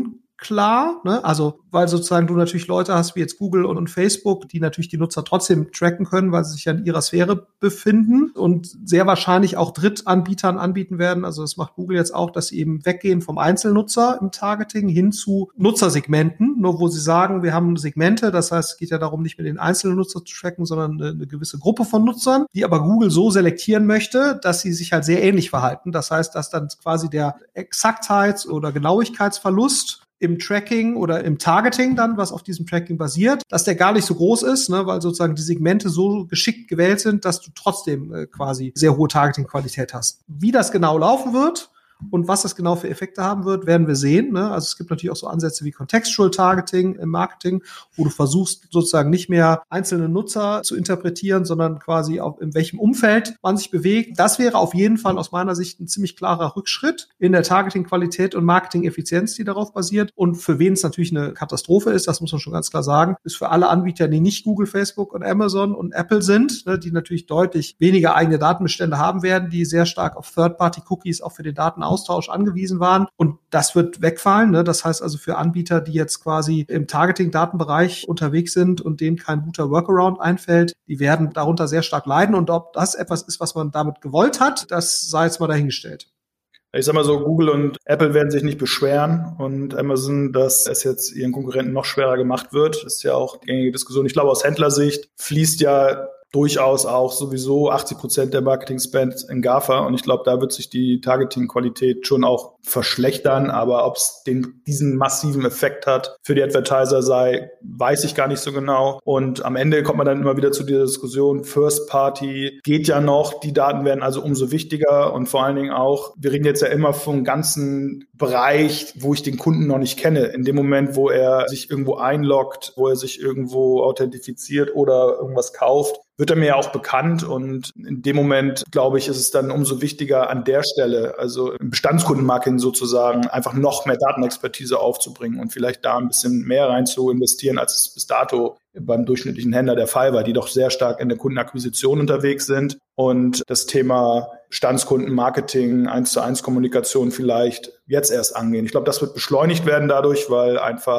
unklar, ne? Also, weil sozusagen du natürlich Leute hast wie jetzt Google und Facebook, die natürlich die Nutzer trotzdem tracken können, weil sie sich ja in ihrer Sphäre befinden und sehr wahrscheinlich auch Drittanbietern anbieten werden. Also das macht Google jetzt auch, dass sie eben weggehen vom Einzelnutzer im Targeting hin zu Nutzersegmenten, nur wo sie sagen, wir haben Segmente, das heißt, es geht ja darum, nicht mehr den einzelnen Nutzer zu tracken, sondern eine gewisse Gruppe von Nutzern, die aber Google so selektieren möchte, dass sie sich halt sehr ähnlich verhalten. Das heißt, dass dann quasi der Exaktheits- oder Genauigkeitsverlust im Tracking oder im Targeting dann, was auf diesem Tracking basiert, dass der gar nicht so groß ist, ne, weil sozusagen die Segmente so geschickt gewählt sind, dass du trotzdem quasi sehr hohe Targeting-Qualität hast. Wie das genau laufen wird und was das genau für Effekte haben wird, werden wir sehen. Ne? Also es gibt natürlich auch so Ansätze wie Contextual Targeting im Marketing, wo du versuchst sozusagen nicht mehr einzelne Nutzer zu interpretieren, sondern quasi auch in welchem Umfeld man sich bewegt. Das wäre auf jeden Fall aus meiner Sicht ein ziemlich klarer Rückschritt in der Targeting-Qualität und Marketing-Effizienz, die darauf basiert. Und für wen es natürlich eine Katastrophe ist, das muss man schon ganz klar sagen, ist für alle Anbieter, die nicht Google, Facebook und Amazon und Apple sind, ne, die natürlich deutlich weniger eigene Datenbestände haben werden, die sehr stark auf Third-Party-Cookies auch für den Datenaustausch angewiesen waren. Und das wird wegfallen. Ne? Das heißt also für Anbieter, die jetzt quasi im Targeting-Datenbereich unterwegs sind und denen kein guter Workaround einfällt, die werden darunter sehr stark leiden. Und ob das etwas ist, was man damit gewollt hat, das sei jetzt mal dahingestellt. Ich sag mal so, Google und Apple werden sich nicht beschweren und Amazon, dass es jetzt ihren Konkurrenten noch schwerer gemacht wird. Das ist ja auch die gängige Diskussion. Ich glaube, aus Händlersicht fließt ja durchaus auch sowieso 80% der Marketing-Spend in GAFA und ich glaube, da wird sich die Targeting-Qualität schon auch verschlechtern, aber ob es diesen massiven Effekt hat für die Advertiser weiß ich gar nicht so genau und am Ende kommt man dann immer wieder zu dieser Diskussion, First Party geht ja noch, die Daten werden also umso wichtiger und vor allen Dingen auch, wir reden jetzt ja immer vom ganzen Bereich, wo ich den Kunden noch nicht kenne. In dem Moment, wo er sich irgendwo einloggt, wo er sich irgendwo authentifiziert oder irgendwas kauft, wird er mir ja auch bekannt und in dem Moment, glaube ich, ist es dann umso wichtiger an der Stelle, also im Bestandskundenmarketing sozusagen, einfach noch mehr Datenexpertise aufzubringen und vielleicht da ein bisschen mehr rein zu investieren, als es bis dato beim durchschnittlichen Händler der Fall war, die doch sehr stark in der Kundenakquisition unterwegs sind und das Thema Bestandskundenmarketing, 1:1 Kommunikation vielleicht jetzt erst angehen. Ich glaube, das wird beschleunigt werden dadurch, weil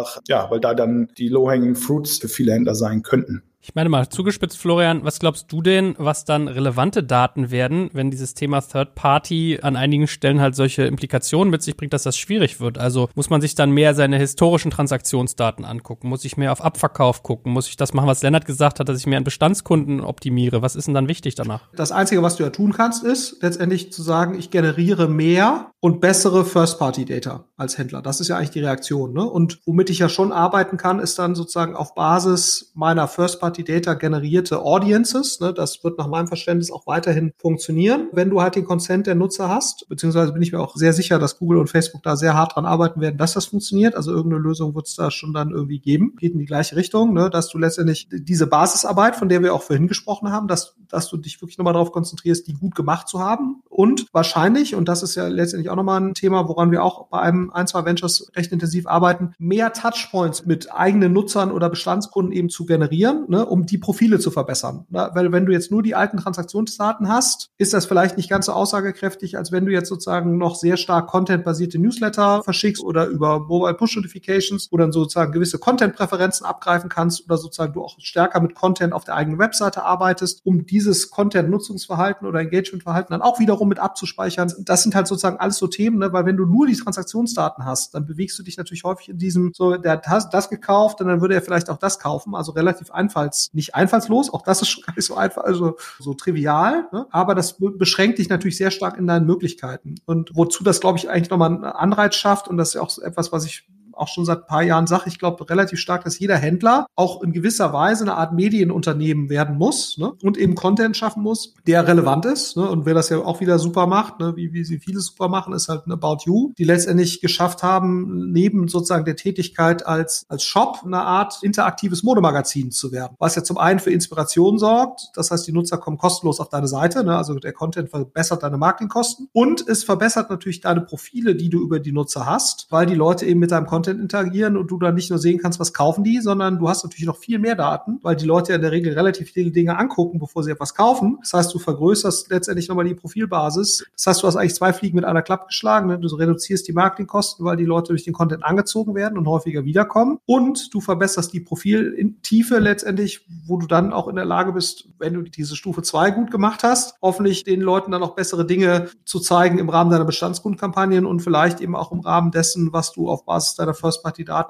da dann die low-hanging fruits für viele Händler sein könnten. Ich meine mal zugespitzt, Florian, was glaubst du denn, was dann relevante Daten werden, wenn dieses Thema Third Party an einigen Stellen halt solche Implikationen mit sich bringt, dass das schwierig wird? Also muss man sich dann mehr seine historischen Transaktionsdaten angucken? Muss ich mehr auf Abverkauf gucken? Muss ich das machen, was Lennart gesagt hat, dass ich mehr an Bestandskunden optimiere? Was ist denn dann wichtig danach? Das Einzige, was du ja tun kannst, ist letztendlich zu sagen, ich generiere mehr und bessere First-Party-Data als Händler. Das ist ja eigentlich die Reaktion, ne? Und womit ich ja schon arbeiten kann, ist dann sozusagen auf Basis meiner First-Party-Data generierte Audiences, ne? Das wird nach meinem Verständnis auch weiterhin funktionieren, wenn du halt den Consent der Nutzer hast, beziehungsweise bin ich mir auch sehr sicher, dass Google und Facebook da sehr hart dran arbeiten werden, dass das funktioniert. Also irgendeine Lösung wird es da schon dann irgendwie geben. Geht in die gleiche Richtung, ne? Dass du letztendlich diese Basisarbeit, von der wir auch vorhin gesprochen haben, dass du dich wirklich nochmal darauf konzentrierst, die gut gemacht zu haben und wahrscheinlich, und das ist ja letztendlich auch nochmal ein Thema, woran wir auch bei ein, zwei Ventures recht intensiv arbeiten, mehr Touchpoints mit eigenen Nutzern oder Bestandskunden eben zu generieren, ne, um die Profile zu verbessern. Weil wenn du jetzt nur die alten Transaktionsdaten hast, ist das vielleicht nicht ganz so aussagekräftig, als wenn du jetzt sozusagen noch sehr stark contentbasierte Newsletter verschickst oder über Mobile Push Notifications, wo dann sozusagen gewisse Content-Präferenzen abgreifen kannst oder sozusagen du auch stärker mit Content auf der eigenen Webseite arbeitest, um dieses Content-Nutzungsverhalten oder Engagement-Verhalten dann auch wiederum mit abzuspeichern. Das sind halt sozusagen alles so Themen, ne? Weil wenn du nur die Transaktionsdaten hast, dann bewegst du dich natürlich häufig in diesem, so, der hat das gekauft und dann würde er vielleicht auch das kaufen, also relativ nicht einfallslos, auch das ist schon gar nicht so einfach, also so trivial, ne? Aber das beschränkt dich natürlich sehr stark in deinen Möglichkeiten und wozu das, glaube ich, eigentlich nochmal einen Anreiz schafft und das ist ja auch etwas, was ich auch schon seit ein paar Jahren sage, ich glaube relativ stark, dass jeder Händler auch in gewisser Weise eine Art Medienunternehmen werden muss, ne? Und eben Content schaffen muss, der relevant ist, ne? Und wer das ja auch wieder super macht, ne? wie sie viele super machen, ist halt ein About You, die letztendlich geschafft haben, neben sozusagen der Tätigkeit als Shop eine Art interaktives Modemagazin zu werden, was ja zum einen für Inspiration sorgt, das heißt, die Nutzer kommen kostenlos auf deine Seite, ne? Also der Content verbessert deine Marketingkosten und es verbessert natürlich deine Profile, die du über die Nutzer hast, weil die Leute eben mit deinem Content interagieren und du dann nicht nur sehen kannst, was kaufen die, sondern du hast natürlich noch viel mehr Daten, weil die Leute ja in der Regel relativ viele Dinge angucken, bevor sie etwas kaufen. Das heißt, du vergrößerst letztendlich nochmal die Profilbasis. Das heißt, du hast eigentlich 2 Fliegen mit einer Klappe geschlagen. Ne? Du reduzierst die Marketingkosten, weil die Leute durch den Content angezogen werden und häufiger wiederkommen. Und du verbesserst die Profiltiefe letztendlich, wo du dann auch in der Lage bist, wenn du diese Stufe 2 gut gemacht hast, hoffentlich den Leuten dann auch bessere Dinge zu zeigen im Rahmen deiner Bestandskundenkampagnen und vielleicht eben auch im Rahmen dessen, was du auf Basis deiner First-Party-Daten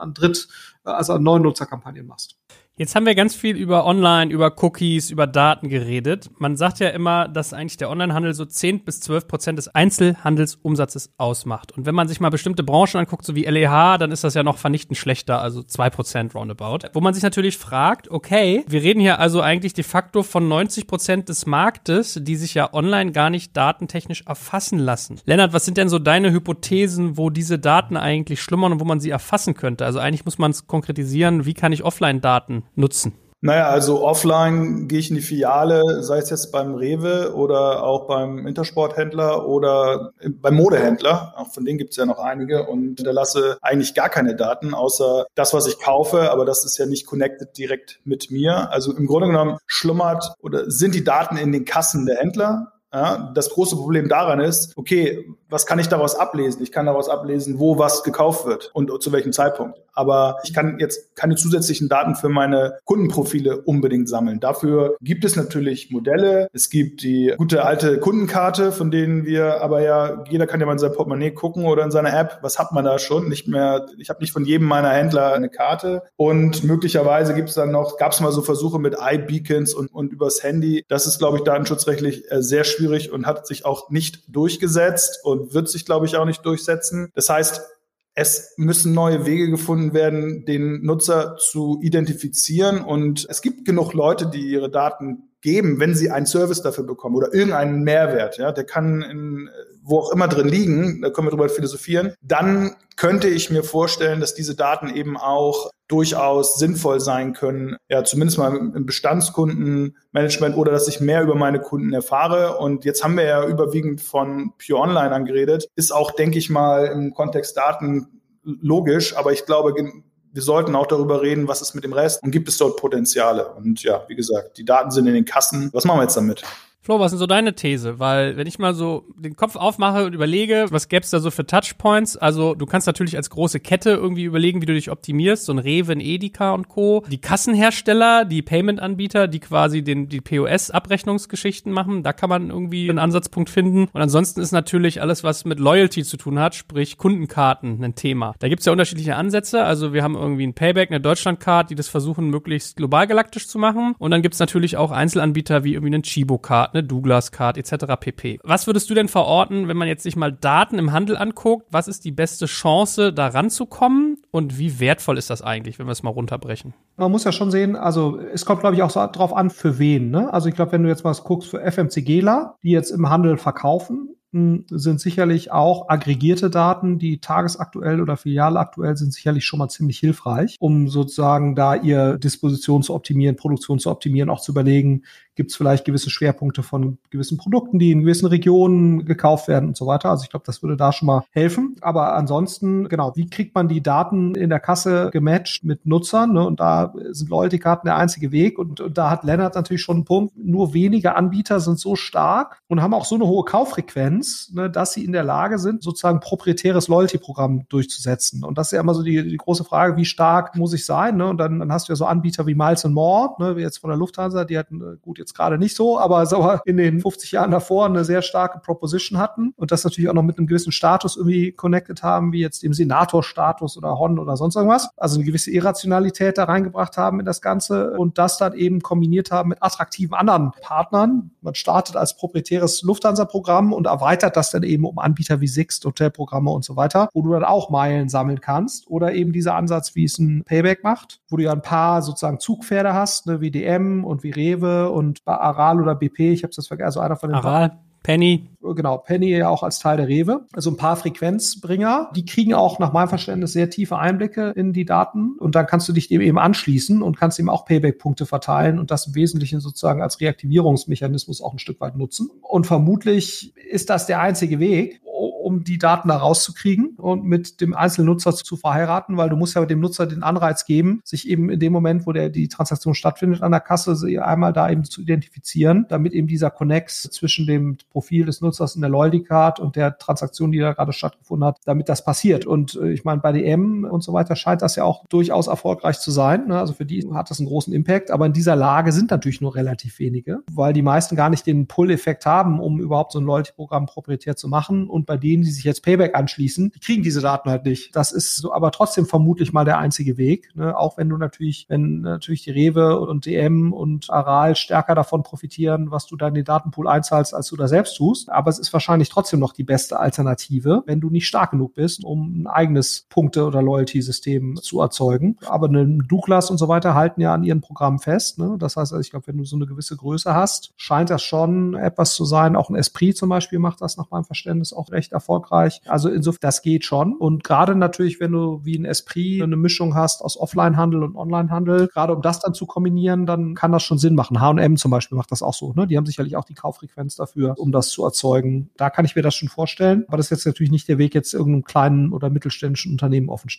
an neuen Nutzerkampagnen machst. Jetzt haben wir ganz viel über Online, über Cookies, über Daten geredet. Man sagt ja immer, dass eigentlich der Onlinehandel so 10-12% des Einzelhandelsumsatzes ausmacht. Und wenn man sich mal bestimmte Branchen anguckt, so wie LEH, dann ist das ja noch vernichtend schlechter, also 2% roundabout. Wo man sich natürlich fragt, okay, wir reden hier also eigentlich de facto von 90% des Marktes, die sich ja online gar nicht datentechnisch erfassen lassen. Lennart, was sind denn so deine Hypothesen, wo diese Daten eigentlich schlummern und wo man sie erfassen könnte? Also eigentlich muss man es konkretisieren, wie kann ich Offline-Daten nutzen? Naja, also offline gehe ich in die Filiale, sei es jetzt beim Rewe oder auch beim Intersporthändler oder beim Modehändler. Auch von denen gibt es ja noch einige und da lasse eigentlich gar keine Daten, außer das, was ich kaufe, aber das ist ja nicht connected direkt mit mir. Also im Grunde genommen schlummert oder sind die Daten in den Kassen der Händler. Ja, das große Problem daran ist, okay, was kann ich daraus ablesen? Ich kann daraus ablesen, wo was gekauft wird und zu welchem Zeitpunkt. Aber ich kann jetzt keine zusätzlichen Daten für meine Kundenprofile unbedingt sammeln. Dafür gibt es natürlich Modelle. Es gibt die gute alte Kundenkarte, von denen wir aber ja, jeder kann ja mal in sein Portemonnaie gucken oder in seiner App. Was hat man da schon? Nicht mehr, ich habe nicht von jedem meiner Händler eine Karte. Und möglicherweise gab es mal so Versuche mit iBeacons und übers Handy. Das ist, glaube ich, datenschutzrechtlich sehr schwierig und hat sich auch nicht durchgesetzt und wird sich, glaube ich, auch nicht durchsetzen. Das heißt, es müssen neue Wege gefunden werden, den Nutzer zu identifizieren. Und es gibt genug Leute, die ihre Daten geben, wenn sie einen Service dafür bekommen oder irgendeinen Mehrwert. Ja, der kann wo auch immer drin liegen, da können wir drüber philosophieren. Dann könnte ich mir vorstellen, dass diese Daten eben auch durchaus sinnvoll sein können, ja, zumindest mal im Bestandskundenmanagement oder dass ich mehr über meine Kunden erfahre. Und jetzt haben wir ja überwiegend von Pure Online angeredet. Ist auch, denke ich mal, im Kontext Daten logisch, aber ich glaube, wir sollten auch darüber reden, was ist mit dem Rest und gibt es dort Potenziale. Und ja, wie gesagt, die Daten sind in den Kassen. Was machen wir jetzt damit? Flo, was ist denn so deine These? Weil wenn ich mal so den Kopf aufmache und überlege, was gäbe es da so für Touchpoints? Also du kannst natürlich als große Kette irgendwie überlegen, wie du dich optimierst. So ein Rewe, ein Edeka und Co. Die Kassenhersteller, die Payment-Anbieter, die quasi die POS-Abrechnungsgeschichten machen. Da kann man irgendwie einen Ansatzpunkt finden. Und ansonsten ist natürlich alles, was mit Loyalty zu tun hat, sprich Kundenkarten, ein Thema. Da gibt's ja unterschiedliche Ansätze. Also wir haben irgendwie ein Payback, eine Deutschlandcard, die das versuchen, möglichst global galaktisch zu machen. Und dann gibt's natürlich auch Einzelanbieter wie irgendwie einen Chibo-Card, eine Douglas-Card etc. pp. Was würdest du denn verorten, wenn man jetzt sich mal Daten im Handel anguckt? Was ist die beste Chance, da ranzukommen? Und wie wertvoll ist das eigentlich, wenn wir es mal runterbrechen? Man muss ja schon sehen, also es kommt, glaube ich, auch so drauf an, für wen. Ne? Also ich glaube, wenn du jetzt mal guckst für FMCGler, die jetzt im Handel verkaufen, sind sicherlich auch aggregierte Daten, die tagesaktuell oder filialaktuell sind, sicherlich schon mal ziemlich hilfreich, um sozusagen da ihr Disposition zu optimieren, Produktion zu optimieren, auch zu überlegen, gibt es vielleicht gewisse Schwerpunkte von gewissen Produkten, die in gewissen Regionen gekauft werden und so weiter. Also ich glaube, das würde da schon mal helfen. Aber ansonsten, genau, wie kriegt man die Daten in der Kasse gematcht mit Nutzern? Ne? Und da sind Loyalty-Karten der einzige Weg. Und da hat Lennart natürlich schon einen Punkt. Nur wenige Anbieter sind so stark und haben auch so eine hohe Kauffrequenz, ne, dass sie in der Lage sind, sozusagen proprietäres Loyalty-Programm durchzusetzen. Und das ist ja immer so die große Frage, wie stark muss ich sein? Ne? Und dann hast du ja so Anbieter wie Miles & More, ne, wie jetzt von der Lufthansa, die hatten, gut, jetzt gerade nicht so, aber in den 50 Jahren davor eine sehr starke Proposition hatten und das natürlich auch noch mit einem gewissen Status irgendwie connected haben, wie jetzt dem Senator-Status oder Hon oder sonst irgendwas. Also eine gewisse Irrationalität da reingebracht haben in das Ganze und das dann eben kombiniert haben mit attraktiven anderen Partnern. Man startet als proprietäres Lufthansa-Programm und erweitert das dann eben um Anbieter wie Sixt, Hotelprogramme und so weiter, wo du dann auch Meilen sammeln kannst oder eben dieser Ansatz, wie es ein Payback macht, wo du ja ein paar sozusagen Zugpferde hast, ne, wie DM und wie Rewe und bei Aral oder BP, ich habe das vergessen, also einer von den Aral, Penny. Genau, Penny ja auch als Teil der Rewe. Also ein paar Frequenzbringer, die kriegen auch nach meinem Verständnis sehr tiefe Einblicke in die Daten und dann kannst du dich dem eben anschließen und kannst eben auch Payback-Punkte verteilen und das im Wesentlichen sozusagen als Reaktivierungsmechanismus auch ein Stück weit nutzen. Und vermutlich ist das der einzige Weg, um die Daten da rauszukriegen und mit dem Einzelnutzer zu verheiraten, weil du musst ja dem Nutzer den Anreiz geben, sich eben in dem Moment, wo die Transaktion stattfindet an der Kasse, einmal da eben zu identifizieren, damit eben dieser Connex zwischen dem Profil des Nutzers in der Loyalty Card und der Transaktion, die da gerade stattgefunden hat, damit das passiert. Und ich meine, bei DM und so weiter scheint das ja auch durchaus erfolgreich zu sein. Ne? Also für die hat das einen großen Impact, aber in dieser Lage sind natürlich nur relativ wenige, weil die meisten gar nicht den Pull-Effekt haben, um überhaupt so ein Loyalty-Programm proprietär zu machen und bei denen, die sich jetzt Payback anschließen, die kriegen diese Daten halt nicht. Das ist so, aber trotzdem vermutlich mal der einzige Weg, ne? Auch wenn natürlich die Rewe und DM und Aral stärker davon profitieren, was du da in den Datenpool einzahlst, als du da selbst tust. Aber es ist wahrscheinlich trotzdem noch die beste Alternative, wenn du nicht stark genug bist, um ein eigenes Punkte- oder Loyalty-System zu erzeugen. Aber eine Douglas und so weiter halten ja an ihren Programmen fest. Ne? Das heißt, also ich glaube, wenn du so eine gewisse Größe hast, scheint das schon etwas zu sein. Auch ein Esprit zum Beispiel macht das nach meinem Verständnis auch recht erfolgreich. Also insofern, das geht schon. Und gerade natürlich, wenn du wie ein Esprit eine Mischung hast aus Offline-Handel und Online-Handel, gerade um das dann zu kombinieren, dann kann das schon Sinn machen. H&M zum Beispiel macht das auch so. Ne? Die haben sicherlich auch die Kauffrequenz dafür, um das zu erzeugen. Da kann ich mir das schon vorstellen. Aber das ist jetzt natürlich nicht der Weg, jetzt irgendeinem kleinen oder mittelständischen Unternehmen offen steht.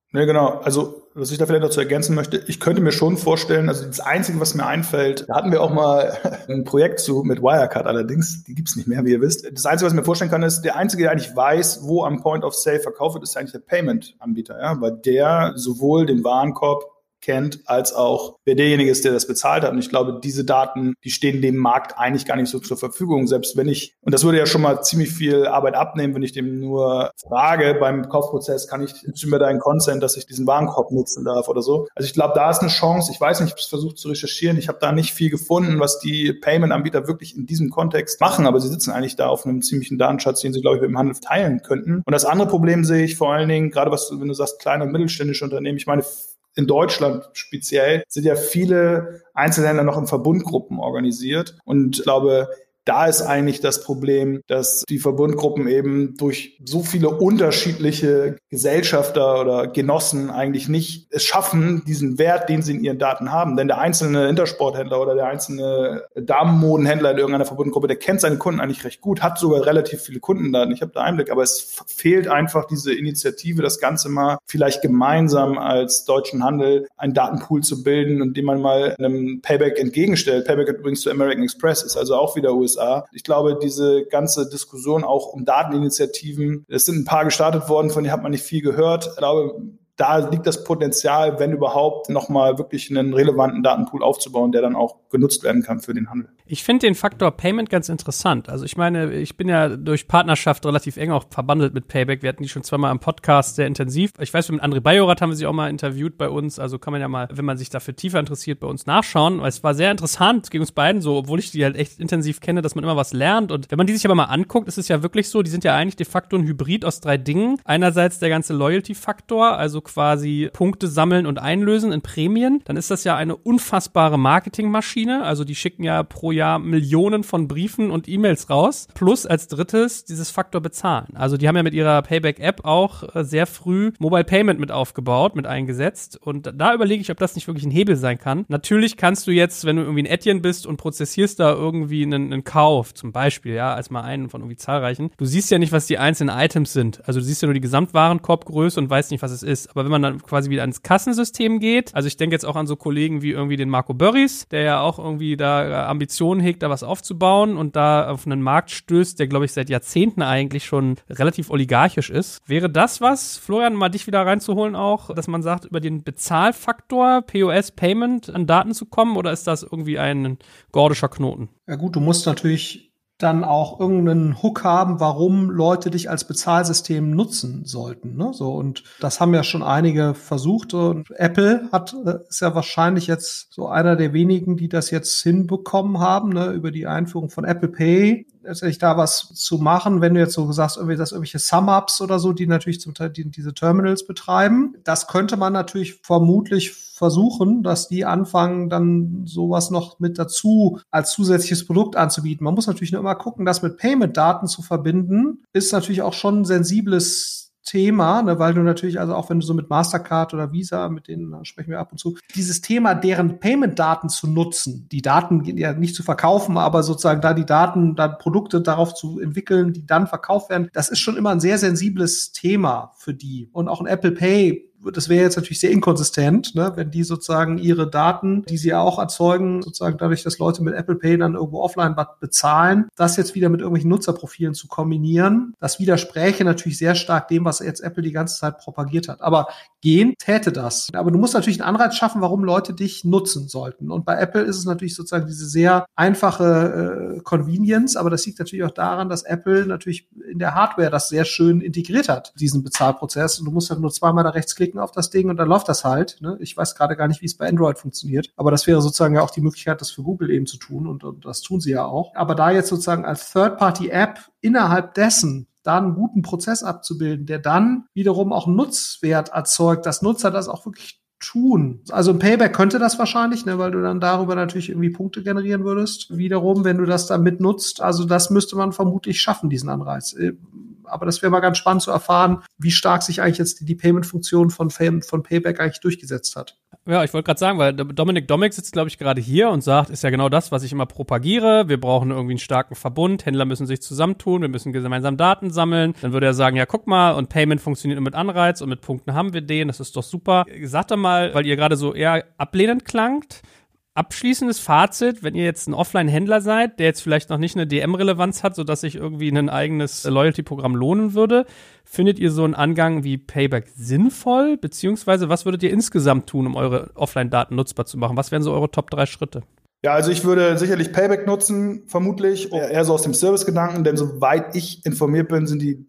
Ne, genau. Also, was ich da vielleicht dazu ergänzen möchte, ich könnte mir schon vorstellen, also das Einzige, was mir einfällt, da hatten wir auch mal ein Projekt mit Wirecard allerdings, die gibt's nicht mehr, wie ihr wisst. Das Einzige, was ich mir vorstellen kann, ist, der Einzige, der eigentlich weiß, wo am Point of Sale verkauft wird, ist eigentlich der Payment-Anbieter, ja, weil der sowohl den Warenkorb kennt, als auch wer derjenige ist, der das bezahlt hat. Und ich glaube, diese Daten, die stehen dem Markt eigentlich gar nicht so zur Verfügung. Selbst wenn und das würde ja schon mal ziemlich viel Arbeit abnehmen, wenn ich dem nur frage, beim Kaufprozess, gibst du mir deinen Consent, dass ich diesen Warenkorb nutzen darf oder so. Also ich glaube, da ist eine Chance. Ich weiß nicht, ich habe es versucht zu recherchieren. Ich habe da nicht viel gefunden, was die Payment-Anbieter wirklich in diesem Kontext machen, aber sie sitzen eigentlich da auf einem ziemlichen Datenschatz, den sie, glaube ich, mit dem Handel teilen könnten. Und das andere Problem sehe ich vor allen Dingen, gerade wenn du sagst, kleine und mittelständische Unternehmen, ich meine, in Deutschland speziell sind ja viele Einzelhändler noch in Verbundgruppen organisiert. Und ich glaube, da ist eigentlich das Problem, dass die Verbundgruppen eben durch so viele unterschiedliche Gesellschafter oder Genossen eigentlich nicht es schaffen, diesen Wert, den sie in ihren Daten haben. Denn der einzelne Intersporthändler oder der einzelne Damenmodenhändler in irgendeiner Verbundgruppe, der kennt seine Kunden eigentlich recht gut, hat sogar relativ viele Kundendaten. Ich habe da Einblick, aber es fehlt einfach diese Initiative, das Ganze mal vielleicht gemeinsam als deutschen Handel einen Datenpool zu bilden und dem man mal einem Payback entgegenstellt. Payback übrigens zu American Express ist also auch wieder USA. Ich glaube, diese ganze Diskussion auch um Dateninitiativen, es sind ein paar gestartet worden, von denen hat man nicht viel gehört. Ich glaube, da liegt das Potenzial, wenn überhaupt, nochmal wirklich einen relevanten Datenpool aufzubauen, der dann auch genutzt werden kann für den Handel. Ich finde den Faktor Payment ganz interessant. Also ich meine, ich bin ja durch Partnerschaft relativ eng auch verbandelt mit Payback. Wir hatten die schon zweimal im Podcast sehr intensiv. Ich weiß, mit André Bajorat haben wir sie auch mal interviewt bei uns. Also kann man ja mal, wenn man sich dafür tiefer interessiert, bei uns nachschauen. Weil es war sehr interessant gegen uns beiden so, obwohl ich die halt echt intensiv kenne, dass man immer was lernt. Und wenn man die sich aber mal anguckt, ist es ja wirklich so, die sind ja eigentlich de facto ein Hybrid aus 3 Dingen. Einerseits der ganze Loyalty-Faktor, also quasi Punkte sammeln und einlösen in Prämien. Dann ist das ja eine unfassbare Marketingmaschine. Also die schicken ja pro Jahr Millionen von Briefen und E-Mails raus. Plus als drittes dieses Faktor bezahlen. Also die haben ja mit ihrer Payback-App auch sehr früh Mobile Payment mit aufgebaut, mit eingesetzt. Und da überlege ich, ob das nicht wirklich ein Hebel sein kann. Natürlich kannst du jetzt, wenn du irgendwie ein Etienne bist und prozessierst da irgendwie einen Kauf, zum Beispiel, ja, als mal einen von irgendwie zahlreichen, du siehst ja nicht, was die einzelnen Items sind. Also du siehst ja nur die Gesamtwarenkorbgröße und weißt nicht, was es ist. Aber wenn man dann quasi wieder ans Kassensystem geht, also ich denke jetzt auch an so Kollegen wie irgendwie den Marco Börries, der ja auch irgendwie da Ambitionen hegt, da was aufzubauen und da auf einen Markt stößt, der, glaube ich, seit Jahrzehnten eigentlich schon relativ oligarchisch ist. Wäre das was, Florian, mal dich wieder reinzuholen auch, dass man sagt, über den Bezahlfaktor, POS, Payment, an Daten zu kommen, oder ist das irgendwie ein gordischer Knoten? Ja gut, du musst natürlich dann auch irgendeinen Hook haben, warum Leute dich als Bezahlsystem nutzen sollten, ne? So, und das haben ja schon einige versucht, und Apple ist ja wahrscheinlich jetzt so einer der wenigen, die das jetzt hinbekommen haben, ne, über die Einführung von Apple Pay, letztendlich da was zu machen. Wenn du jetzt so sagst, irgendwie, dass irgendwelche Sum-Ups oder so, die natürlich zum Teil diese Terminals betreiben, das könnte man natürlich vermutlich versuchen, dass die anfangen, dann sowas noch mit dazu als zusätzliches Produkt anzubieten. Man muss natürlich nur immer gucken, das mit Payment-Daten zu verbinden, ist natürlich auch schon ein sensibles Thema, ne, weil du natürlich, also auch wenn du so mit Mastercard oder Visa, mit denen sprechen wir ab und zu, dieses Thema, deren Payment-Daten zu nutzen, die Daten ja nicht zu verkaufen, aber sozusagen da die Daten, dann Produkte darauf zu entwickeln, die dann verkauft werden, das ist schon immer ein sehr sensibles Thema für die. Und auch ein Apple Pay, das wäre jetzt natürlich sehr inkonsistent, ne, wenn die sozusagen ihre Daten, die sie ja auch erzeugen, sozusagen dadurch, dass Leute mit Apple Pay dann irgendwo offline bezahlen, das jetzt wieder mit irgendwelchen Nutzerprofilen zu kombinieren, das widerspräche natürlich sehr stark dem, was jetzt Apple die ganze Zeit propagiert hat. Aber gehen täte das. Aber du musst natürlich einen Anreiz schaffen, warum Leute dich nutzen sollten. Und bei Apple ist es natürlich sozusagen diese sehr einfache Convenience, aber das liegt natürlich auch daran, dass Apple natürlich in der Hardware das sehr schön integriert hat, diesen Bezahlprozess. Und du musst halt nur zweimal da rechts klicken auf das Ding und dann läuft das halt. Ne? Ich weiß gerade gar nicht, wie es bei Android funktioniert, aber das wäre sozusagen ja auch die Möglichkeit, das für Google eben zu tun, und das tun sie ja auch. Aber da jetzt sozusagen als Third-Party-App innerhalb dessen da einen guten Prozess abzubilden, der dann wiederum auch Nutzwert erzeugt, dass Nutzer das auch wirklich tun. Also ein Payback könnte das wahrscheinlich, ne, weil du dann darüber natürlich irgendwie Punkte generieren würdest. Wiederum, wenn du das dann mitnutzt, also das müsste man vermutlich schaffen, diesen Anreiz. Aber das wäre mal ganz spannend zu erfahren, wie stark sich eigentlich jetzt die Payment-Funktion von Payback eigentlich durchgesetzt hat. Ja, ich wollte gerade sagen, weil Dominik Dommek sitzt, glaube ich, gerade hier und sagt, ist ja genau das, was ich immer propagiere. Wir brauchen irgendwie einen starken Verbund. Händler müssen sich zusammentun. Wir müssen gemeinsam Daten sammeln. Dann würde er sagen, ja, guck mal, und Payment funktioniert nur mit Anreiz und mit Punkten haben wir den. Das ist doch super. Sagt doch mal, weil ihr gerade so eher ablehnend klangt, abschließendes Fazit, wenn ihr jetzt ein Offline-Händler seid, der jetzt vielleicht noch nicht eine DM-Relevanz hat, sodass sich irgendwie ein eigenes Loyalty-Programm lohnen würde, findet ihr so einen Angang wie Payback sinnvoll? Beziehungsweise was würdet ihr insgesamt tun, um eure Offline-Daten nutzbar zu machen? Was wären so eure Top 3 Schritte? Ja, also ich würde sicherlich Payback nutzen, vermutlich, eher so aus dem Service-Gedanken, denn soweit ich informiert bin, sind die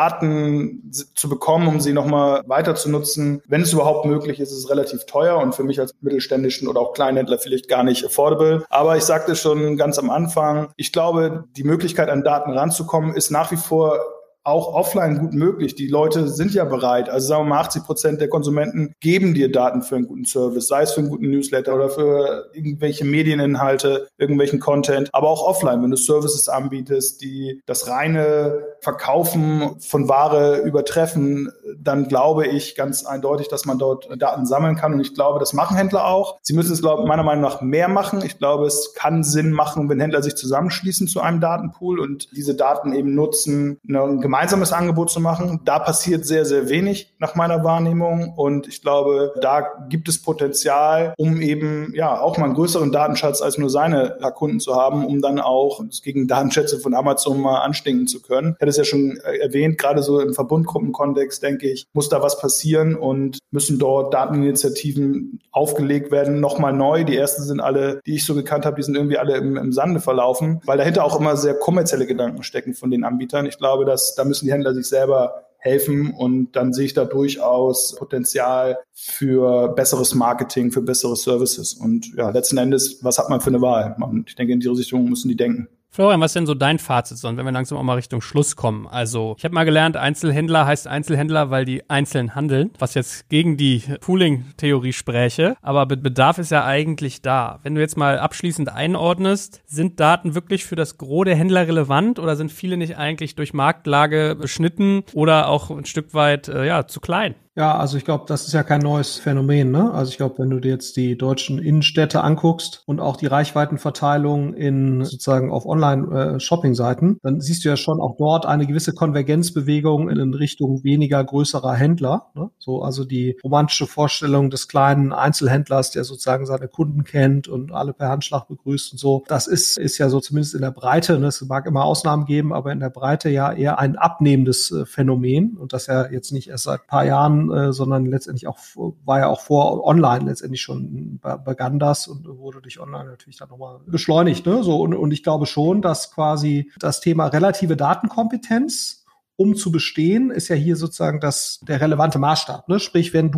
Daten zu bekommen, um sie nochmal weiter zu nutzen. Wenn es überhaupt möglich ist, ist es relativ teuer und für mich als mittelständischen oder auch Kleinhändler vielleicht gar nicht affordable. Aber ich sagte schon ganz am Anfang, ich glaube, die Möglichkeit, an Daten ranzukommen, ist nach wie vor auch offline gut möglich. Die Leute sind ja bereit. Also sagen wir mal, 80% der Konsumenten geben dir Daten für einen guten Service, sei es für einen guten Newsletter oder für irgendwelche Medieninhalte, irgendwelchen Content, aber auch offline, wenn du Services anbietest, die das reine Verkaufen von Ware übertreffen, dann glaube ich ganz eindeutig, dass man dort Daten sammeln kann. Und ich glaube, das machen Händler auch. Sie müssen es, meiner Meinung nach mehr machen. Ich glaube, es kann Sinn machen, wenn Händler sich zusammenschließen zu einem Datenpool und diese Daten eben nutzen, ein gemeinsames Angebot zu machen. Da passiert sehr, sehr wenig nach meiner Wahrnehmung. Und ich glaube, da gibt es Potenzial, um eben ja auch mal einen größeren Datenschatz als nur seine Kunden zu haben, um dann auch gegen Datenschätze von Amazon mal anstinken zu können. Ich hatte es ja schon erwähnt, gerade so im Verbundgruppenkontext, denke ich, muss da was passieren und müssen dort Dateninitiativen aufgelegt werden, nochmal neu. Die ersten sind alle, die ich so gekannt habe, die sind irgendwie alle im Sande verlaufen, weil dahinter auch immer sehr kommerzielle Gedanken stecken von den Anbietern. Ich glaube, da müssen die Händler sich selber helfen und dann sehe ich da durchaus Potenzial für besseres Marketing, für bessere Services. Und ja, letzten Endes, was hat man für eine Wahl? Und ich denke, in die Richtung müssen die denken. Florian, was ist denn so dein Fazit, wenn wir langsam auch mal Richtung Schluss kommen? Also, ich habe mal gelernt, Einzelhändler heißt Einzelhändler, weil die einzeln handeln, was jetzt gegen die Pooling-Theorie spräche, aber Bedarf ist ja eigentlich da. Wenn du jetzt mal abschließend einordnest, sind Daten wirklich für das Gros der Händler relevant oder sind viele nicht eigentlich durch Marktlage beschnitten oder auch ein Stück weit zu klein? Ja, also ich glaube, das ist ja kein neues Phänomen, ne? Also ich glaube, wenn du dir jetzt die deutschen Innenstädte anguckst und auch die Reichweitenverteilung in sozusagen auf Online-Shopping-Seiten, dann siehst du ja schon auch dort eine gewisse Konvergenzbewegung in Richtung weniger größerer Händler, ne? So, also die romantische Vorstellung des kleinen Einzelhändlers, der sozusagen seine Kunden kennt und alle per Handschlag begrüßt und so. Das ist ja so zumindest in der Breite, ne? Es mag immer Ausnahmen geben, aber in der Breite ja eher ein abnehmendes Phänomen und das ja jetzt nicht erst seit ein paar Jahren, sondern letztendlich auch, war ja auch vor online letztendlich schon, begann das und wurde durch online natürlich dann nochmal beschleunigt, ne? So, und ich glaube schon, dass quasi das Thema relative Datenkompetenz, um zu bestehen, ist ja hier sozusagen der relevante Maßstab, ne? Sprich, wenn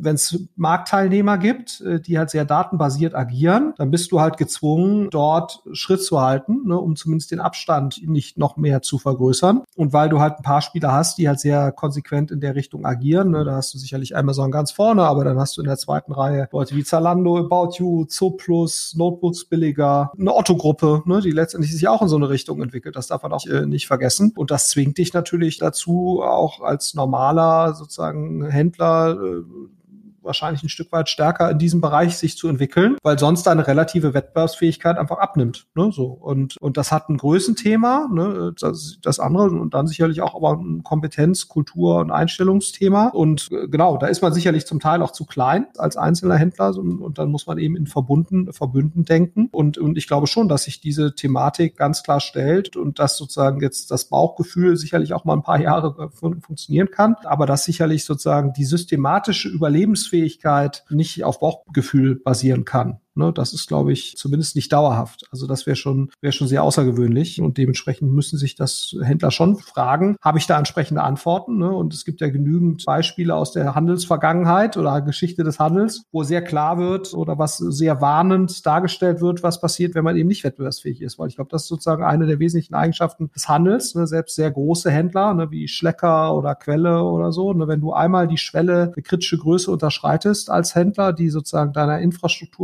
es Marktteilnehmer gibt, die halt sehr datenbasiert agieren, dann bist du halt gezwungen, dort Schritt zu halten, ne, um zumindest den Abstand nicht noch mehr zu vergrößern. Und weil du halt ein paar Spieler hast, die halt sehr konsequent in der Richtung agieren, ne, da hast du sicherlich Amazon ganz vorne, aber dann hast du in der zweiten Reihe Leute wie Zalando, About You, Zooplus, Notebooks billiger, eine Otto-Gruppe, ne, die letztendlich sich auch in so eine Richtung entwickelt. Das darf man auch nicht vergessen. Und das zwingt dich natürlich dazu, auch als normaler sozusagen Händler wahrscheinlich ein Stück weit stärker in diesem Bereich sich zu entwickeln, weil sonst deine relative Wettbewerbsfähigkeit einfach abnimmt, ne, so. Und das hat ein Größenthema, ne, das andere und dann sicherlich auch aber ein Kompetenz-, Kultur- und Einstellungsthema. Und genau, da ist man sicherlich zum Teil auch zu klein als einzelner Händler und dann muss man eben in Verbünden denken. Und ich glaube schon, dass sich diese Thematik ganz klar stellt und dass sozusagen jetzt das Bauchgefühl sicherlich auch mal ein paar Jahre funktionieren kann, aber dass sicherlich sozusagen die systematische Überlebensfähigkeit nicht auf Bauchgefühl basieren kann. Ne, das ist, glaube ich, zumindest nicht dauerhaft. Also das wäre schon sehr außergewöhnlich und dementsprechend müssen sich das Händler schon fragen, habe ich da entsprechende Antworten? Ne? Und es gibt ja genügend Beispiele aus der Handelsvergangenheit oder Geschichte des Handels, wo sehr klar wird oder was sehr warnend dargestellt wird, was passiert, wenn man eben nicht wettbewerbsfähig ist. Weil ich glaube, das ist sozusagen eine der wesentlichen Eigenschaften des Handels. Ne? Selbst sehr große Händler, ne, wie Schlecker oder Quelle oder so, ne? Wenn du einmal die Schwelle, eine kritische Größe unterschreitest als Händler, die sozusagen deiner Infrastrukturkosten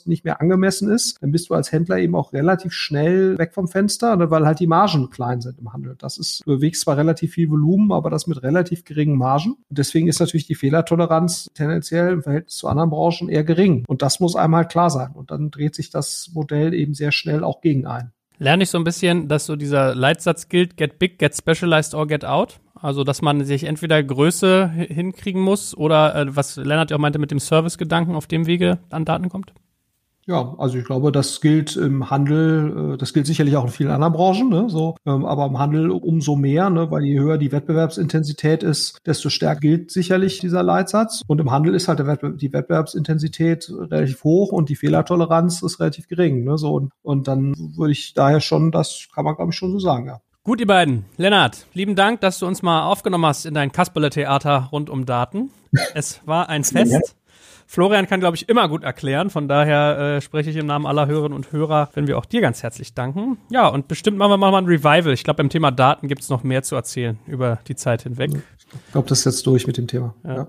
nicht mehr angemessen ist, dann bist du als Händler eben auch relativ schnell weg vom Fenster, weil halt die Margen klein sind im Handel. Du bewegst zwar relativ viel Volumen, aber das mit relativ geringen Margen. Und deswegen ist natürlich die Fehlertoleranz tendenziell im Verhältnis zu anderen Branchen eher gering. Und das muss einem halt klar sein. Und dann dreht sich das Modell eben sehr schnell auch gegen ein. Lerne ich so ein bisschen, dass so dieser Leitsatz gilt, get big, get specialized or get out? Also, dass man sich entweder Größe hinkriegen muss oder was Lennart ja auch meinte mit dem Service-Gedanken auf dem Wege an Daten kommt? Ja, also ich glaube, das gilt im Handel, das gilt sicherlich auch in vielen anderen Branchen, ne, aber im Handel umso mehr, ne, weil je höher die Wettbewerbsintensität ist, desto stärker gilt sicherlich dieser Leitsatz. Und im Handel ist halt die Wettbewerbsintensität relativ hoch und die Fehlertoleranz ist relativ gering, ne, und dann würde ich daher schon, das kann man glaube ich schon so sagen, ja. Gut, ihr beiden. Lennart, lieben Dank, dass du uns mal aufgenommen hast in dein Kasperle-Theater rund um Daten. Es war ein Fest. Florian kann, glaube ich, immer gut erklären. Von daher spreche ich im Namen aller Hörerinnen und Hörer, wenn wir auch dir ganz herzlich danken. Ja, und bestimmt machen wir mal ein Revival. Ich glaube, beim Thema Daten gibt es noch mehr zu erzählen über die Zeit hinweg. Ich glaube, das ist jetzt durch mit dem Thema. Ja.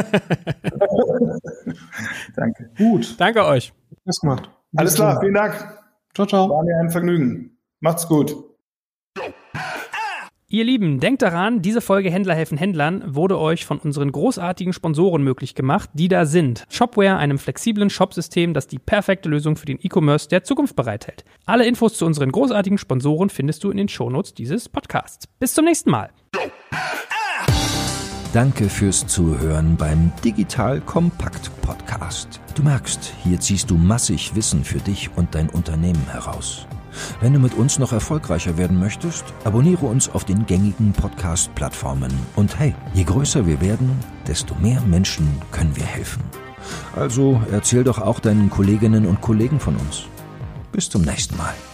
Danke. Gut. Danke euch. Alles gemacht. Alles klar, vielen Dank. Ciao, ciao. War mir ein Vergnügen. Macht's gut. Ihr Lieben, denkt daran, diese Folge Händler helfen Händlern wurde euch von unseren großartigen Sponsoren möglich gemacht, die da sind. Shopware, einem flexiblen Shopsystem, das die perfekte Lösung für den E-Commerce der Zukunft bereithält. Alle Infos zu unseren großartigen Sponsoren findest du in den Shownotes dieses Podcasts. Bis zum nächsten Mal. Danke fürs Zuhören beim Digital Kompakt Podcast. Du merkst, hier ziehst du massig Wissen für dich und dein Unternehmen heraus. Wenn du mit uns noch erfolgreicher werden möchtest, abonniere uns auf den gängigen Podcast-Plattformen. Und hey, je größer wir werden, desto mehr Menschen können wir helfen. Also erzähl doch auch deinen Kolleginnen und Kollegen von uns. Bis zum nächsten Mal.